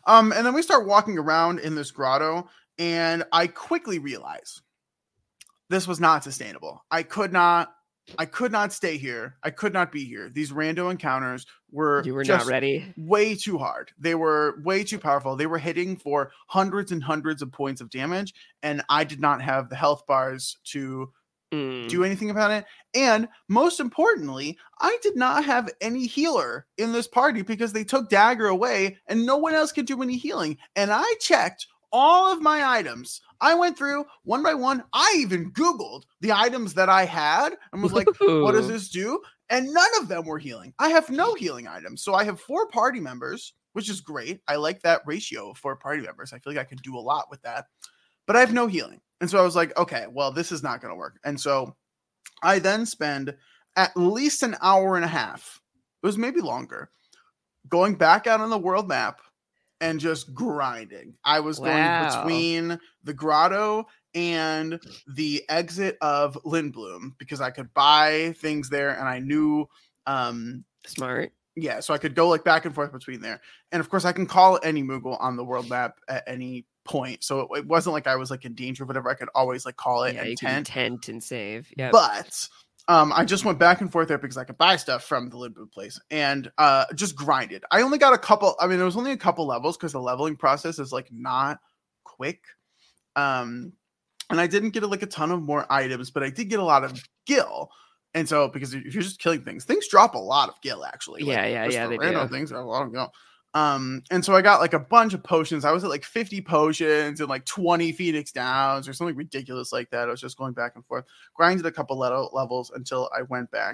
And then we start walking around in this grotto, and I quickly realize this was not sustainable. I could not stay here. I could not be here. These rando encounters were not ready. Way too hard. They were way too powerful. They were hitting for hundreds and hundreds of points of damage, and I did not have the health bars to do anything about it. And most importantly, I did not have any healer in this party because they took Dagger away and no one else could do any healing. And I checked all of my items. I went through one by one. I even Googled the items that I had and was like, what does this do? And none of them were healing. I have no healing items. So I have 4 party members, which is great. I like that ratio of 4 party members. I feel like I could do a lot with that, but I have no healing. And so I was like, okay, well, this is not going to work. And so I then spend at least an hour and a half. It was maybe longer, going back out on the world map and just grinding. I was going between the grotto and the exit of Lindblum because I could buy things there, and I knew smart. Yeah, so I could go like back and forth between there. And of course I can call any Moogle on the world map at any point. So it wasn't like I was like in danger or whatever. I could always like call it and tent and save. Yeah. But I just went back and forth there because I could buy stuff from the Lindblum place and just grinded. I only got a couple. I mean, there was only a couple levels because the leveling process is like not quick. And I didn't get like a ton of more items, but I did get a lot of gil. And so, because if you're just killing things drop a lot of gil actually. Yeah, like, they random do. Things are a lot of gil. And so I got like a bunch of potions. I was at like 50 potions and like 20 Phoenix Downs or something ridiculous like that. I was just going back and forth, grinded a couple levels until I went back.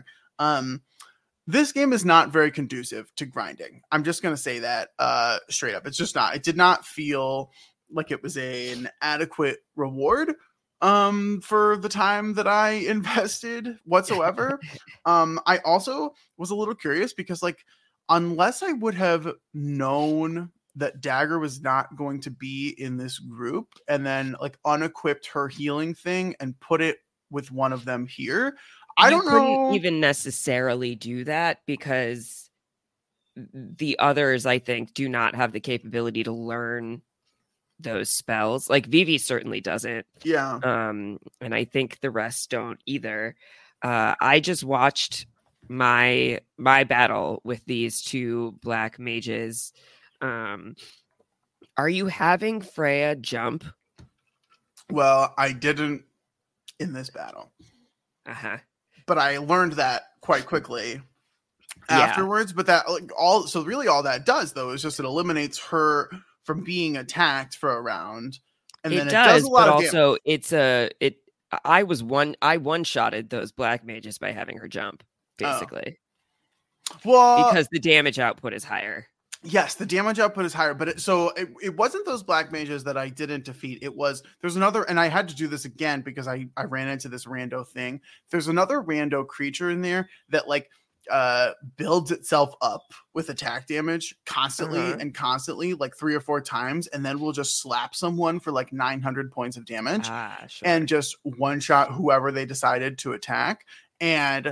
This game is not very conducive to grinding. I'm just going to say that straight up. It's just not. It did not feel like it was an adequate reward for the time that I invested whatsoever. I also was a little curious because like, unless I would have known that Dagger was not going to be in this group and then like unequipped her healing thing and put it with one of them here, I don't know. Even necessarily do that because the others, I think, do not have the capability to learn those spells. Like Vivi certainly doesn't. Yeah. And I think the rest don't either. I just watched my battle with these 2 black mages. Are you having Freya jump? Well, I didn't in this battle. But I learned that quite quickly afterwards. But that like all that does though is just it eliminates her from being attacked for a round. And then it does a lot but of also damage. I one-shotted those black mages by having her jump. Basically, well, because the damage output is higher. Yes, the damage output is higher, but it wasn't those black mages that I didn't defeat. There's another, and I had to do this again because I ran into this rando thing. There's another rando creature in there that like builds itself up with attack damage constantly, like 3 or 4 times, and then we'll just slap someone for like 900 points of damage and just one shot whoever they decided to attack. And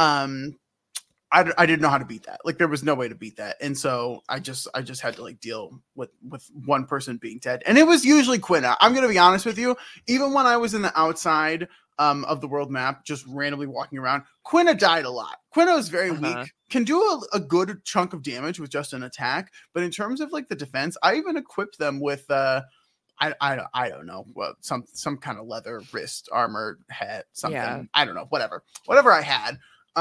I didn't know how to beat that. Like there was no way to beat that. And so I just had to like deal with one person being dead. And it was usually Quina. I'm going to be honest with you. Even when I was in the outside of the world map, just randomly walking around, Quina died a lot. Quina is very weak, can do a good chunk of damage with just an attack. But in terms of like the defense, I even equipped them with, I don't know, some kind of leather wrist armor head, something. Yeah. I don't know, whatever I had.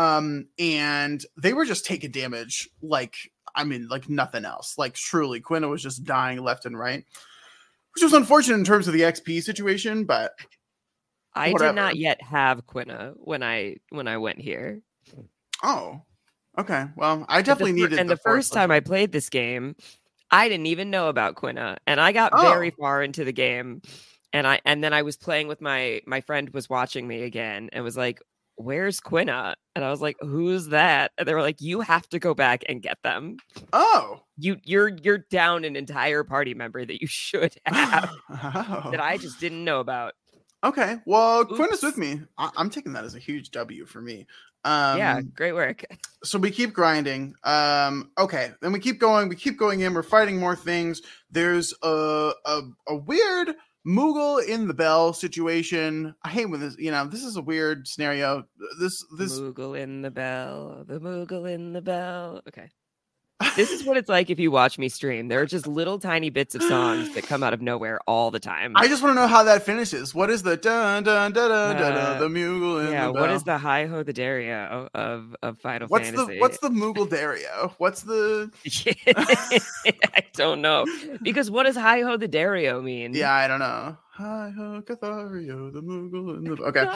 And they were just taking damage like nothing else. Like truly, Quina was just dying left and right, which was unfortunate in terms of the XP situation. But I did not yet have Quina when I went here. Oh, okay. Well, I definitely needed. And the first time I played this game, I didn't even know about Quina, and I got very far into the game, and then I was playing with my friend was watching me again and was like, "Where's Quina?" And I was like, "Who's that?" And they were like, "You have to go back and get them." Oh, you're down an entire party member that you should have that I just didn't know about. Okay. Well, Quinn is with me. I'm taking that as a huge W for me. Yeah, great work. So we keep grinding. Okay. Then we keep going. We keep going in. We're fighting more things. There's a weird Moogle in the bell situation. I hate when this, this is a weird scenario. This Moogle in the bell, the Moogle in the bell. Okay. This is what it's like if you watch me stream. There are just little tiny bits of songs that come out of nowhere all the time. I just want to know how that finishes. What is the dun dun dun dun dun the Moogle in the bell? What is the Hi Ho the Dario of Final Fantasy? What's the Moogle Dario? What's the I don't know. Because what does Hi Ho the Dario mean? Yeah, I don't know. Hi Ho Cathario, the Moogle in the okay.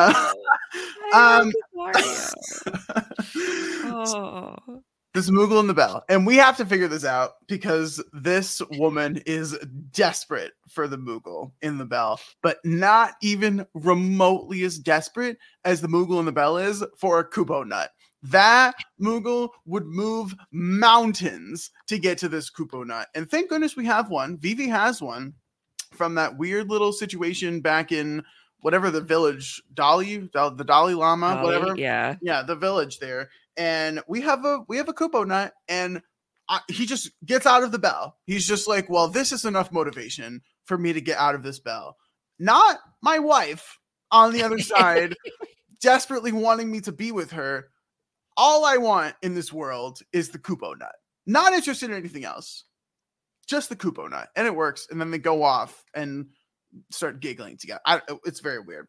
This Moogle in the bell. And we have to figure this out because this woman is desperate for the Moogle in the bell, but not even remotely as desperate as the Moogle in the bell is for a Kupo nut. That Moogle would move mountains to get to this Kupo nut. And thank goodness we have one. Vivi has one from that weird little situation back in whatever the village, the Dalai Lama, whatever. Yeah, the village there. And we have a Kupo nut, and he just gets out of the bell. He's just like, well, this is enough motivation for me to get out of this bell. Not my wife on the other side, desperately wanting me to be with her. All I want in this world is the Kupo nut. Not interested in anything else. Just the Kupo nut. And it works. And then they go off and start giggling together. It's very weird.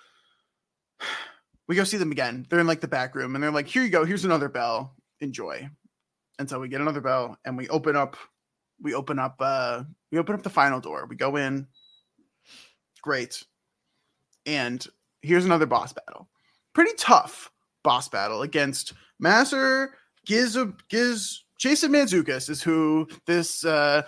We go see them again. They're in like the back room and they're like, here you go. Here's another bell. Enjoy. And so we get another bell and we open up the final door. We go in. Great. And here's another boss battle. Pretty tough boss battle against Master Jason Mantzoukas is who this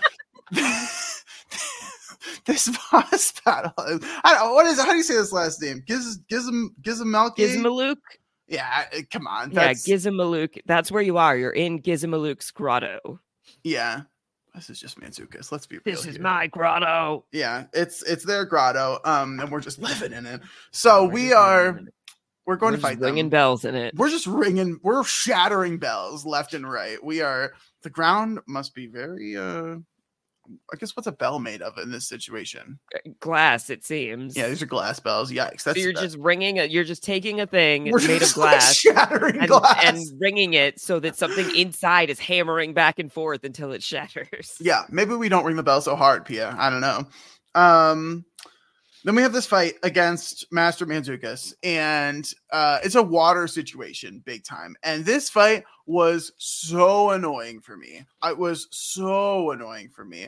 this boss battle is. I don't know, how do you say this last name? Gizmaluk? Yeah, come on. Gizmaluk. That's where you are. You're in Gizmaluk's grotto. Yeah. This is just Mantzoukas. Let's be real. This is my grotto. Yeah, it's their grotto. And we're just living in it. So we're going to fight them. Ringing bells in it. We're shattering bells left and right. The ground must be very I guess what's a bell made of in this situation? Glass, it seems. Yeah, these are glass bells. Yikes! So you're just taking a thing made of glass, like shattering glass, and ringing it so that something inside is hammering back and forth until it shatters. Yeah, maybe we don't ring the bell so hard, Pia. I don't know. Then we have this fight against Master Mantzoukas, and it's a water situation, big time. And this fight was so annoying for me. It was so annoying for me.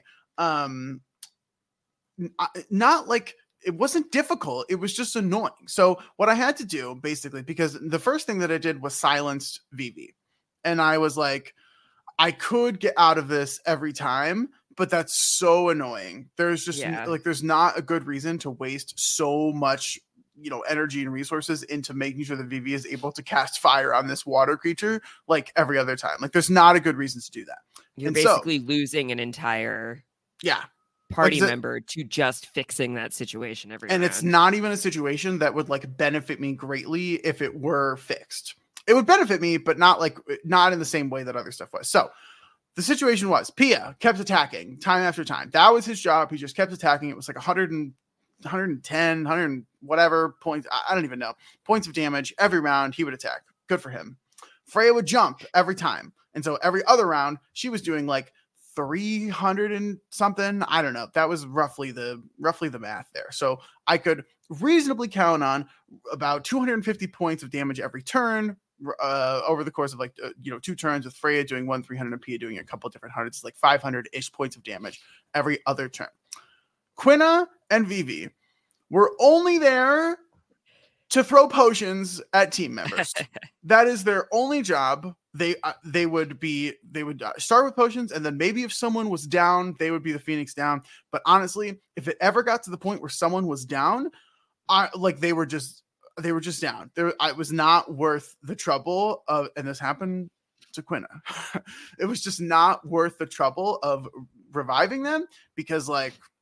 Not like it wasn't difficult. It was just annoying. So what I had to do, basically, because the first thing that I did was silenced Vivi. And I was like, I could get out of this every time, but that's so annoying. There's just there's not a good reason to waste so much, energy and resources into making sure that Vivi is able to cast fire on this water creature like every other time. Like there's not a good reason to do that. You're basically losing an entire party member to just fixing that situation every round. It's not even a situation that would like benefit me greatly if it were fixed. It would benefit me, but not in the same way that other stuff was. So the situation was Pia kept attacking time after time. That was his job. He just kept attacking. It was like 110 whatever points. I don't even know. Points of damage every round. He would attack. Good for him. Freya would jump every time. And so every other round she was doing like 300 and something. I don't know. That was roughly the math there. So I could reasonably count on about 250 points of damage every turn. Over the course of 2 turns, with Freya doing 300 and Pia doing a couple different hundreds, like 500-ish points of damage every other turn. Quina and Vivi were only there to throw potions at team members. That is their only job. They would start with potions, and then maybe if someone was down, they would be the Phoenix down. But honestly, if it ever got to the point where someone was down, they were just down. It was not worth the trouble of, and this happened to Quina. It was just not worth the trouble of reviving them because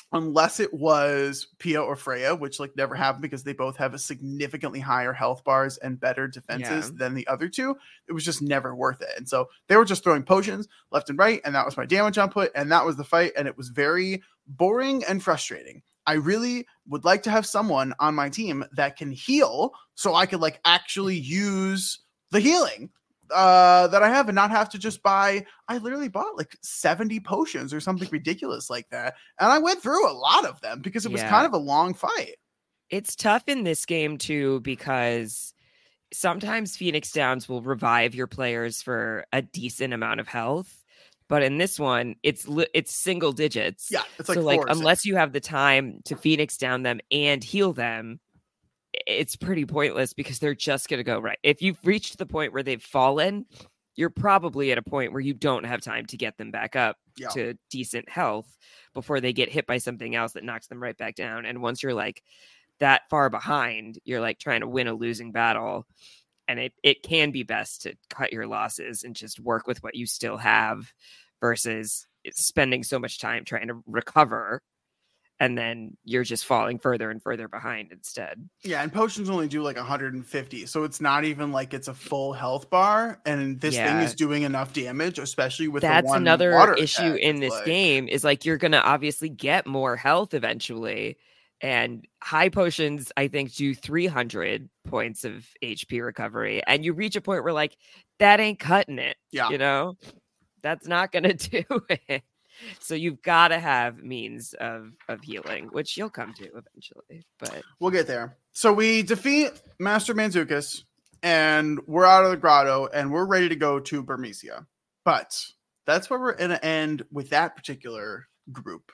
unless it was Pia or Freya, which like never happened because they both have a significantly higher health bars and better defenses than the other two. It was just never worth it. And so they were just throwing potions left and right. And that was my damage output. And that was the fight. And it was very boring and frustrating. I really would like to have someone on my team that can heal so I could like actually use the healing that I have and not have to just buy. I literally bought like 70 potions or something ridiculous like that. And I went through a lot of them because it was kind of a long fight. It's tough in this game too, because sometimes Phoenix Downs will revive your players for a decent amount of health. But in this one, it's single digits. Yeah, it's like so like unless you have the time to Phoenix down them and heal them, it's pretty pointless because they're just going to go right. If you've reached the point where they've fallen, you're probably at a point where you don't have time to get them back up to decent health before they get hit by something else that knocks them right back down. And once you're like that far behind, you're like trying to win a losing battle. And it can be best to cut your losses and just work with what you still have versus spending so much time trying to recover. And then you're just falling further and further behind instead. Yeah, and potions only do like 150. So it's not even like it's a full health bar. And this thing is doing enough damage, especially with that's the one another water issue attack. in this game is like you're going to obviously get more health eventually. And high potions, I think, do 300 points of HP recovery. And you reach a point where like, that ain't cutting it. Yeah. You know, that's not going to do it. So you've got to have means of healing, which you'll come to eventually, but we'll get there. So we defeat Master Manzukis and we're out of the grotto and we're ready to go to Burmecia. But that's where we're going to end with that particular group.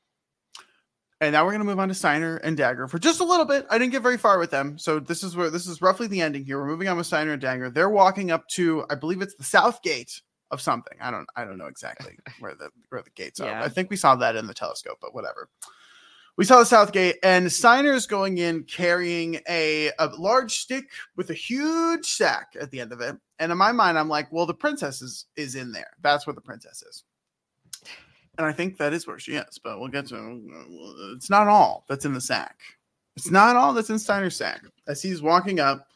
And now we're going to move on to Steiner and Dagger for just a little bit. I didn't get very far with them. So this is roughly the ending here. We're moving on with Steiner and Dagger. They're walking up to, I believe it's the south gate of something. I don't know exactly where the gates are. I think we saw that in the telescope, but whatever. We saw the south gate and Steiner's going in carrying a large stick with a huge sack at the end of it. And in my mind, I'm like, well, the princess is in there. That's where the princess is. And I think that is where she is, but we'll get to it's not all that's in the sack. It's not all that's in Steiner's sack. As he's walking up,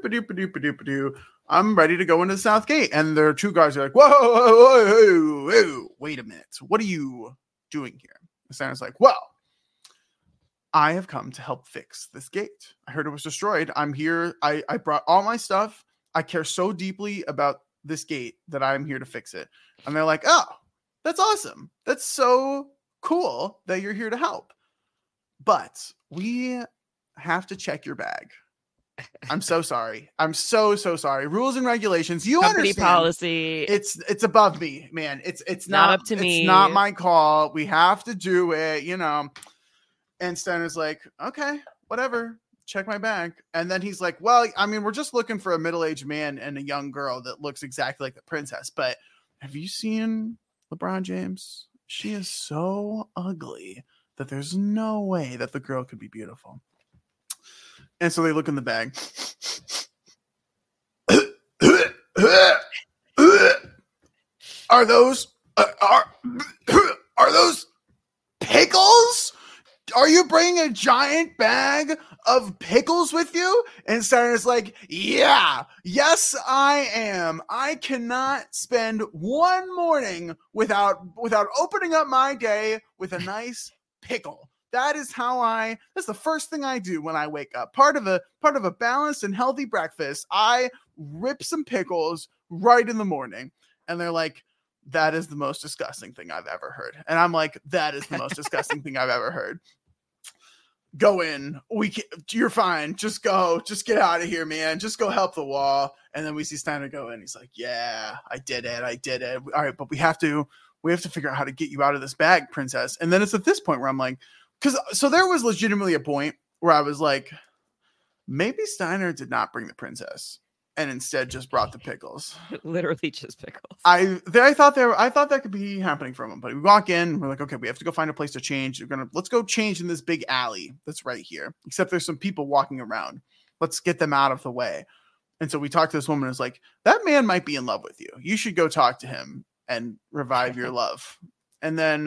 I'm ready to go into the south gate. And there are two guys who are like, whoa, wait a minute. What are you doing here? And Steiner's like, well, I have come to help fix this gate. I heard it was destroyed. I'm here. I brought all my stuff. I care so deeply about this gate that I'm here to fix it. And they're like, oh, that's awesome. That's so cool that you're here to help. But we have to check your bag. I'm so sorry. I'm so sorry. Rules and regulations. You company understand. Policy. It's above me, man. It's not up to me. It's not my call. We have to do it, you know. And Steiner's like, okay, whatever. Check my bag. And then he's like, well, I mean, we're just looking for a middle-aged man and a young girl that looks exactly like the princess. But have you seen LeBron James? She is so ugly that there's no way that the girl could be beautiful. And so they look in the bag. Are those pickles? Are you bringing a giant bag of pickles with you? And Steiner's like, yes, I am. I cannot spend one morning without opening up my day with a nice pickle. That's the first thing I do when I wake up. Part of a balanced and healthy breakfast, I rip some pickles right in the morning. And they're like, that is the most disgusting thing I've ever heard. And I'm like, that is the most disgusting thing I've ever heard. Go in. You're fine. Just go. Just get out of here, man. Just go help the wall. And then we see Steiner go in. He's like, yeah, I did it. All right, but we have to figure out how to get you out of this bag, princess. And then it's at this point where I'm like, so there was legitimately a point where I was like, maybe Steiner did not bring the princess and instead just brought the pickles. Literally just pickles. I thought that could be happening from him, but we walk in, we're like, okay, we have to go find a place to change. Let's go change in this big alley that's right here. Except there's some people walking around. Let's get them out of the way. And so we talk to this woman who's like, that man might be in love with you. You should go talk to him and revive your love. And then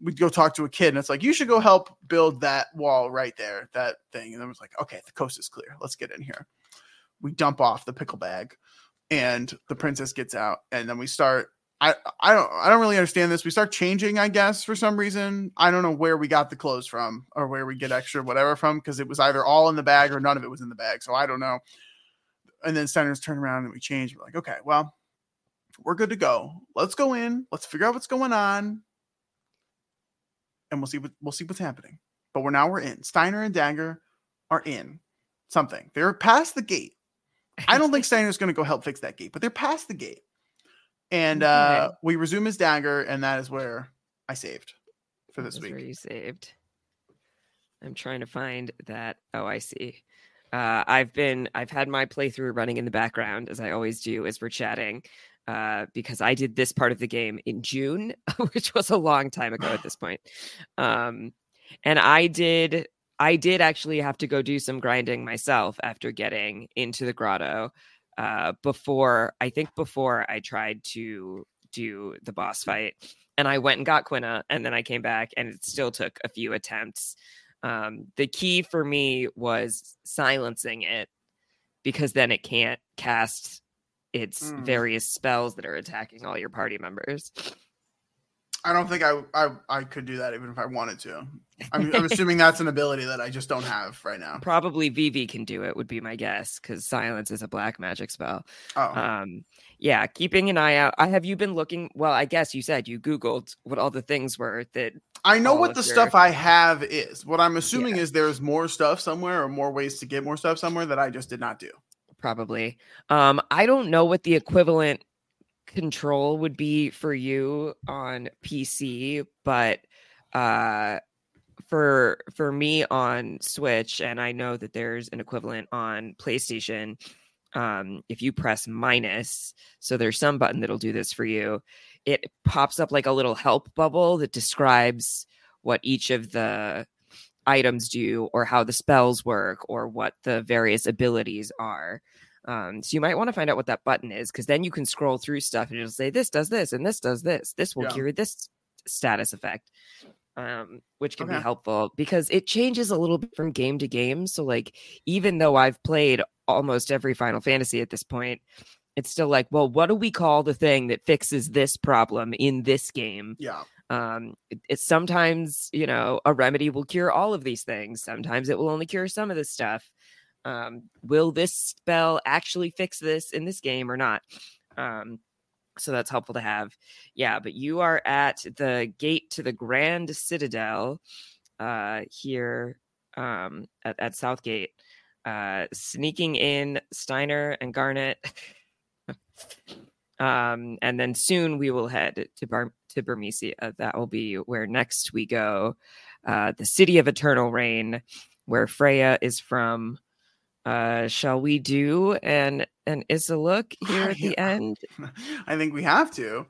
we'd go talk to a kid and it's like, you should go help build that wall right there, that thing. And then it was like, okay, the coast is clear. Let's get in here. We dump off the pickle bag and the princess gets out. And then we start, I don't really understand this. We start changing, I guess, for some reason. I don't know where we got the clothes from or where we get extra whatever from, because it was either all in the bag or none of it was in the bag. So I don't know. And then Steiner's turn around and we change. We're like, okay, well, we're good to go. Let's go in. Let's figure out what's going on. And we'll see what's happening. But we're in. Steiner and Dagger are in something. They're past the gate. I don't think Steiner's going to go help fix that gate, but they're past the gate. And we resume his dagger, and that is where I saved for this week. Where you saved. I'm trying to find that. Oh, I see. I've had my playthrough running in the background, as I always do as we're chatting, because I did this part of the game in June, which was a long time ago at this point. And I did actually have to go do some grinding myself after getting into the grotto. Before I tried to do the boss fight, and I went and got Quina, and then I came back and it still took a few attempts. The key for me was silencing it, because then it can't cast its various spells that are attacking all your party members. I don't think I could do that even if I wanted to. I'm assuming that's an ability that I just don't have right now. Probably Vivi can do it, would be my guess, because silence is a black magic spell. Oh. Yeah, keeping an eye out. Have you been looking? Well, I guess you said you Googled what all the things were that. I know what the stuff I have is. What I'm assuming is there's more stuff somewhere, or more ways to get more stuff somewhere that I just did not do. Probably. I don't know what the equivalent control would be for you on PC, but for me on Switch, and I know that there's an equivalent on PlayStation, if you press minus, so there's some button that'll do this for you, it pops up like a little help bubble that describes what each of the items do, or how the spells work, or what the various abilities are. So you might want to find out what that button is, because then you can scroll through stuff and it'll say this does this and this does this. This will cure this status effect, which can be helpful, because it changes a little bit from game to game. So like, even though I've played almost every Final Fantasy at this point, it's still like, well, what do we call the thing that fixes this problem in this game? Yeah. It's sometimes, a remedy will cure all of these things. Sometimes it will only cure some of this stuff. Will this spell actually fix this in this game or not? So that's helpful to have. Yeah, but you are at the gate to the Grand Citadel here at Southgate, sneaking in Steiner and Garnet. And then soon we will head to Burmecia. That will be where next we go. The City of Eternal Rain, where Freya is from. Shall we do an Isalook here at the end? I think we have to.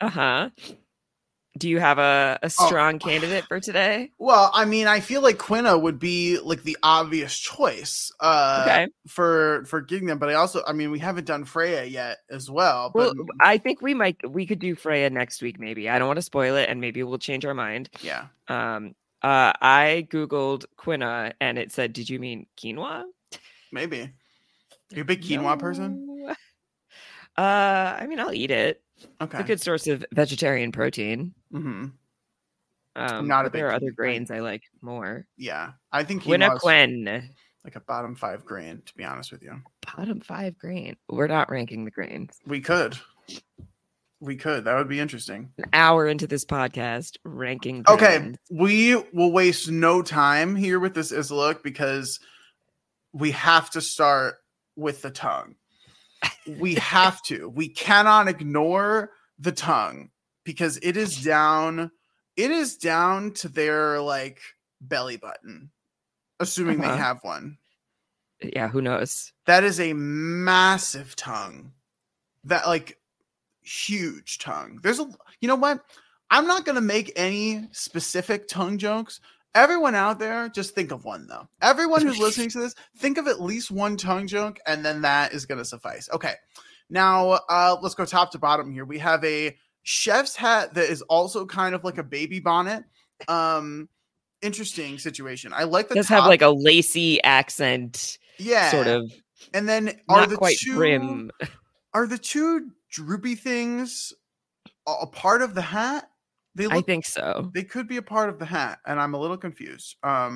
Do you have a strong candidate for today? Well, I mean, I feel like Quina would be like the obvious choice for getting them, but we haven't done Freya yet as well. But I think we could do Freya next week, maybe. I don't want to spoil it, and maybe we'll change our mind. Yeah. I Googled Quina and it said, did you mean quinoa? Maybe. Are you a big quinoa person? I'll eat it. Okay. It's a good source of vegetarian protein. Mm-hmm. I'm not a big. There are other grains I like more. Yeah, I think quinoa like a bottom 5 grain, to be honest with you. Bottom 5 grain. We're not ranking the grains. We could. That would be interesting. An hour into this podcast, ranking grains. Okay, we will waste no time here with this Isalook, because we have to start with the tongue. We have to. We cannot ignore the tongue, because it is down to their like belly button, assuming they have one. Yeah, who knows? That is a massive tongue. That like huge tongue. You know what? I'm not going to make any specific tongue jokes. Everyone out there, just think of one, though. Everyone who's listening to this, think of at least one tongue joke, and then that is going to suffice. Okay, now let's go top to bottom here. We have a chef's hat that is also kind of like a baby bonnet. Interesting situation. I like the does top. have like a lacy accent. Yeah. Sort of. And then not quite brim. Are the two droopy things a part of the hat? I think so. They could be a part of the hat, and I'm a little confused.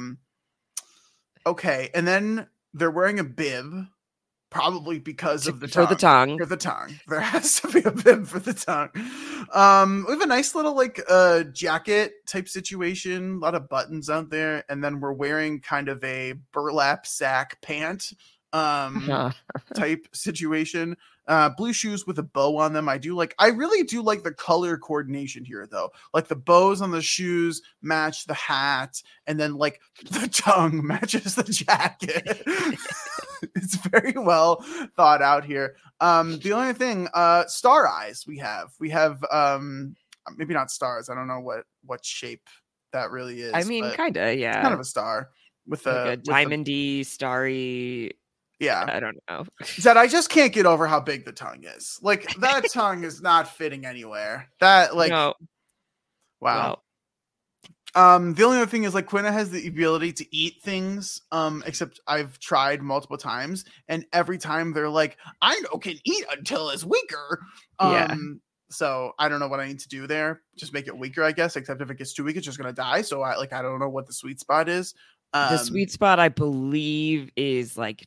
Okay, and then they're wearing a bib, probably because of the tongue. For the tongue. For the tongue. There has to be a bib for the tongue. We have a nice little like jacket type situation, a lot of buttons out there, and then we're wearing kind of a burlap sack pant type situation. Blue shoes with a bow on them. I really do like the color coordination here, though. Like the bows on the shoes match the hat, and then like the tongue matches the jacket. It's very well thought out here. The only thing, star eyes we have maybe not stars. I don't know what shape that really is. I mean, kind of, yeah. It's kind of a star with like a diamondy, starry. Yeah. I don't know. Zed, I just can't get over how big the tongue is. Like that tongue is not fitting anywhere. That like, no. Wow. The only other thing is like Quina has the ability to eat things. Except I've tried multiple times, and every time they're like, I know can eat until it's weaker. So I don't know what I need to do there. Just make it weaker, I guess. Except if it gets too weak, it's just gonna die. So I don't know what the sweet spot is. The sweet spot, I believe, is like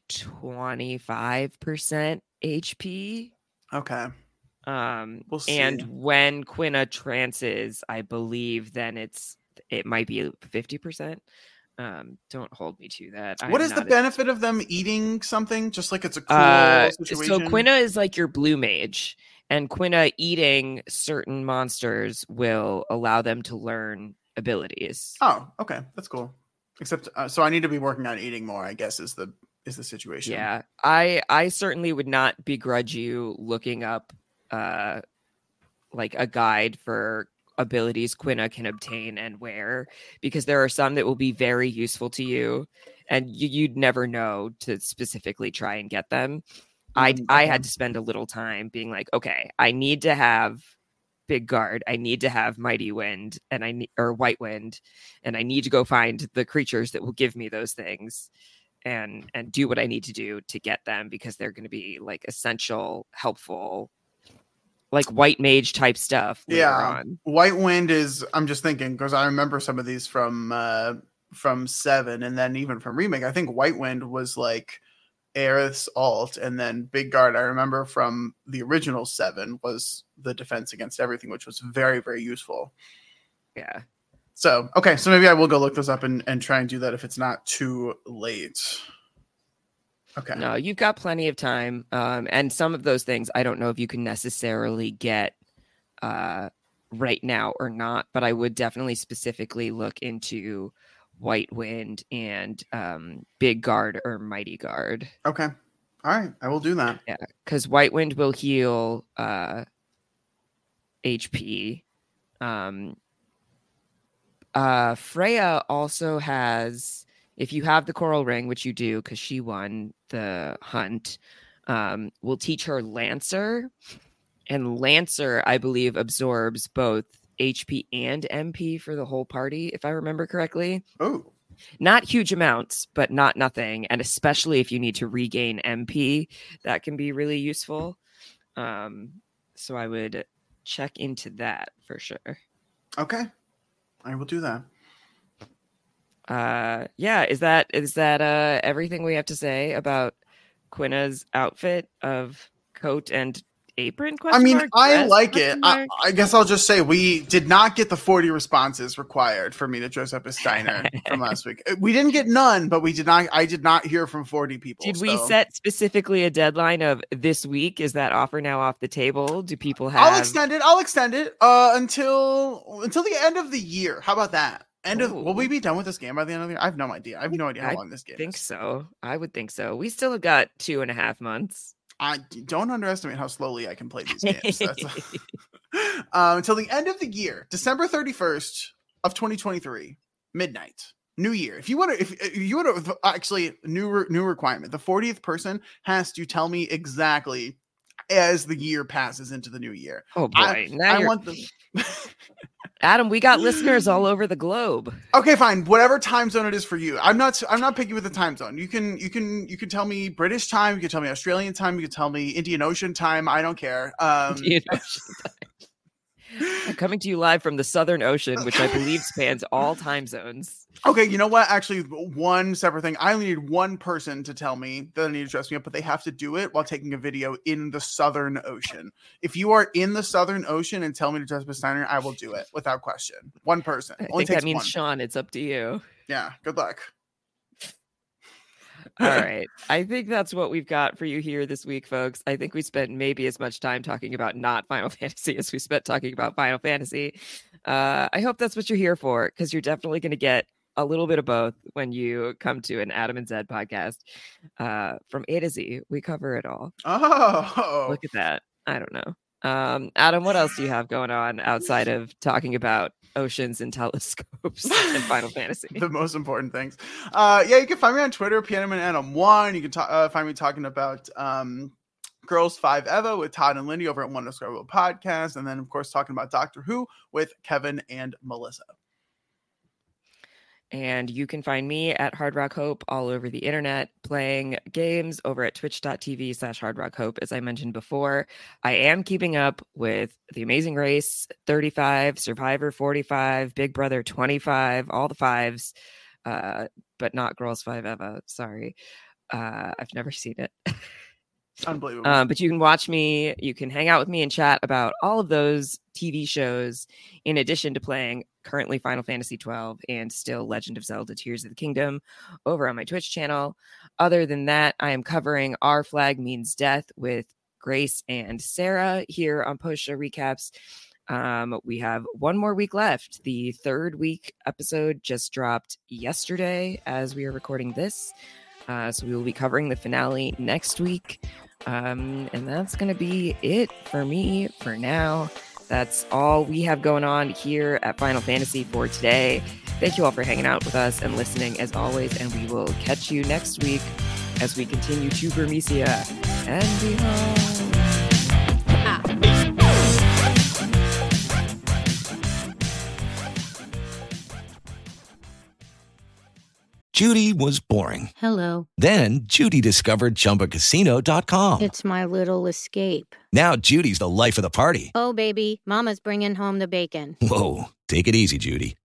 25% HP. Okay. We'll see. And when Quina trances, I believe then it might be 50%. Don't hold me to that. What is the benefit of them eating something? Just like it's a cool situation. So Quina is like your blue mage, and Quina eating certain monsters will allow them to learn abilities. Oh, okay, that's cool. Except, so I need to be working on eating more, I guess, is the situation. Yeah, I certainly would not begrudge you looking up like a guide for abilities Quina can obtain and wear, because there are some that will be very useful to you, and you'd never know to specifically try and get them. I had to spend a little time being like, okay, I need to have Big Guard, I need to have Mighty Wind, or White Wind, and I need to go find the creatures that will give me those things and do what I need to do to get them, because they're going to be like essential, helpful, like white mage type stuff later on. White Wind is, I'm just thinking, because I remember some of these from 7 and then even from Remake. I think White Wind was like Aerith's alt, and then Big Guard, I remember from the original 7, was the defense against everything, which was very, very useful. Yeah. So, okay, so maybe I will go look those up and try and do that if it's not too late. Okay. No, you've got plenty of time. And some of those things, I don't know if you can necessarily get right now or not, but I would definitely specifically look into White Wind and Big Guard or Mighty Guard. Okay. All right. I will do that. Yeah, because White Wind will heal HP. Freya also has, if you have the Coral Ring, which you do because she won the hunt, will teach her Lancer. And Lancer, I believe, absorbs both HP and MP for the whole party, if I remember correctly. Oh. Not huge amounts, but not nothing. And especially if you need to regain MP, that can be really useful. So I would check into that for sure. Okay. I will do that. Yeah, is that everything we have to say about Quina's outfit of coat and apron? I mean, I like it. I guess I'll just say we did not get the 40 responses required for me to dress up as Steiner from last week. We didn't get none, but I did not hear from 40 people. Did we set specifically a deadline of this week? Is that offer now off the table? Do people have? I'll extend it until the end of the year. How about that? Will we be done with this game by the end of the year? I have no idea. I have no idea how long this game is. I would think so. We still got 2.5 months. I don't underestimate how slowly I can play these games. Until the end of the year, December 31st of 2023, midnight, New Year. If you want to, actually, new requirement. The 40th person has to tell me exactly as the year passes into the new year. Oh boy! I want them. Adam, we got listeners all over the globe. Okay, fine. Whatever time zone it is for you. I'm not picky with the time zone. You can tell me British time, you can tell me Australian time, you can tell me Indian Ocean time. I don't care. Indian Ocean time. I'm coming to you live from the Southern Ocean, which I believe spans all time zones. Okay, you know what? Actually, one separate thing. I only need one person to tell me that I need to dress me up, but they have to do it while taking a video in the Southern Ocean. If you are in the Southern Ocean and tell me to dress as Steiner, I will do it without question. One person. I think that means Sean. It's up to you. Yeah. Good luck. All right. I think that's what we've got for you here this week, folks. I think we spent maybe as much time talking about not Final Fantasy as we spent talking about Final Fantasy. I hope that's what you're here for, because you're definitely going to get a little bit of both when you come to an Adam and Zed podcast. From A to Z, we cover it all. Oh, look at that. I don't know. Adam, what else do you have going on outside of talking about oceans and telescopes and Final Fantasy? The most important things. You can find me on Twitter, PianomanAdam1. You can find me talking about Girls 5 Eva with Todd and Lindy over at One Describable Podcast. And then, of course, talking about Doctor Who with Kevin and Melissa. And you can find me at Hard Rock Hope all over the internet, playing games over at twitch.tv/Hard Rock Hope. As I mentioned before, I am keeping up with The Amazing Race 35, Survivor 45, Big Brother 25, all the fives, but not Girls 5 Eva. Sorry. I've never seen it. Unbelievable. But you can watch me, you can hang out with me and chat about all of those TV shows, in addition to playing currently Final Fantasy 12 and still Legend of Zelda Tears of the Kingdom over on my Twitch channel. Other than that, I am covering Our Flag Means Death with Grace and Sarah here on Post Show Recaps. We have one more week left. The third week episode just dropped yesterday as we are recording this. So we will be covering the finale next week. And that's going to be it for me for now. That's all we have going on here at Final Fantasy for today. Thank you all for hanging out with us and listening as always. And we will catch you next week as we continue to Burmecia and beyond. Judy was boring. Hello. Then Judy discovered ChumbaCasino.com. It's my little escape. Now Judy's the life of the party. Oh, baby, mama's bringing home the bacon. Whoa, take it easy, Judy.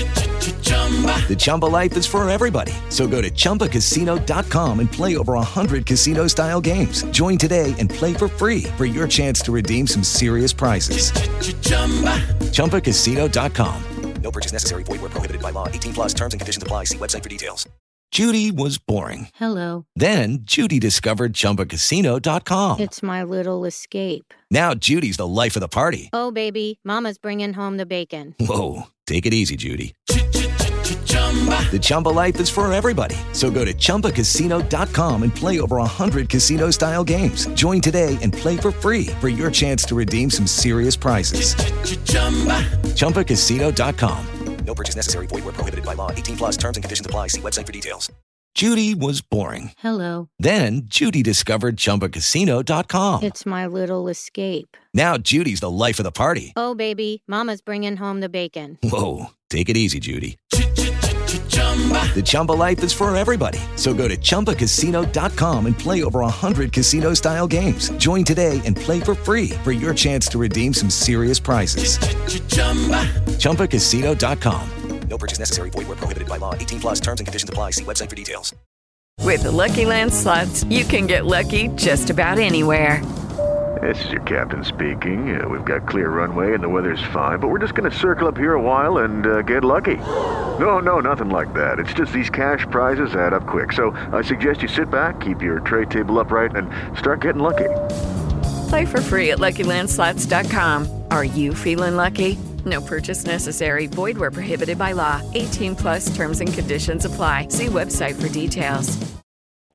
The Chumba life is for everybody. So go to ChumbaCasino.com and play over 100 casino-style games. Join today and play for free for your chance to redeem some serious prizes. ChumbaCasino.com. No purchase necessary. Void where prohibited by law. 18 plus terms and conditions apply. See website for details. Judy was boring. Hello. Then Judy discovered ChumbaCasino.com. It's my little escape. Now Judy's the life of the party. Oh, baby, mama's bringing home the bacon. Whoa, take it easy, Judy. The Chumba life is for everybody. So go to ChumbaCasino.com and play over 100 casino-style games. Join today and play for free for your chance to redeem some serious prizes. ChumbaCasino.com. No purchase necessary. Void where prohibited by law. 18 plus terms and conditions apply. See website for details. Judy was boring. Hello. Then Judy discovered ChumbaCasino.com. It's my little escape. Now Judy's the life of the party. Oh, baby, mama's bringing home the bacon. Whoa, take it easy, Judy. The Chumba life is for everybody. So go to ChumbaCasino.com and play over 100 casino-style games. Join today and play for free for your chance to redeem some serious prizes. ChumbaCasino.com. No purchase necessary. Void where prohibited by law. 18 plus terms and conditions apply. See website for details. With the Lucky Land Slots, you can get lucky just about anywhere. This is your captain speaking. We've got clear runway and the weather's fine, but we're just going to circle up here a while and get lucky. No, nothing like that. It's just these cash prizes add up quick. So I suggest you sit back, keep your tray table upright, and start getting lucky. Play for free at LuckyLandSlots.com. Are you feeling lucky? No purchase necessary. Void where prohibited by law. 18 plus terms and conditions apply. See website for details.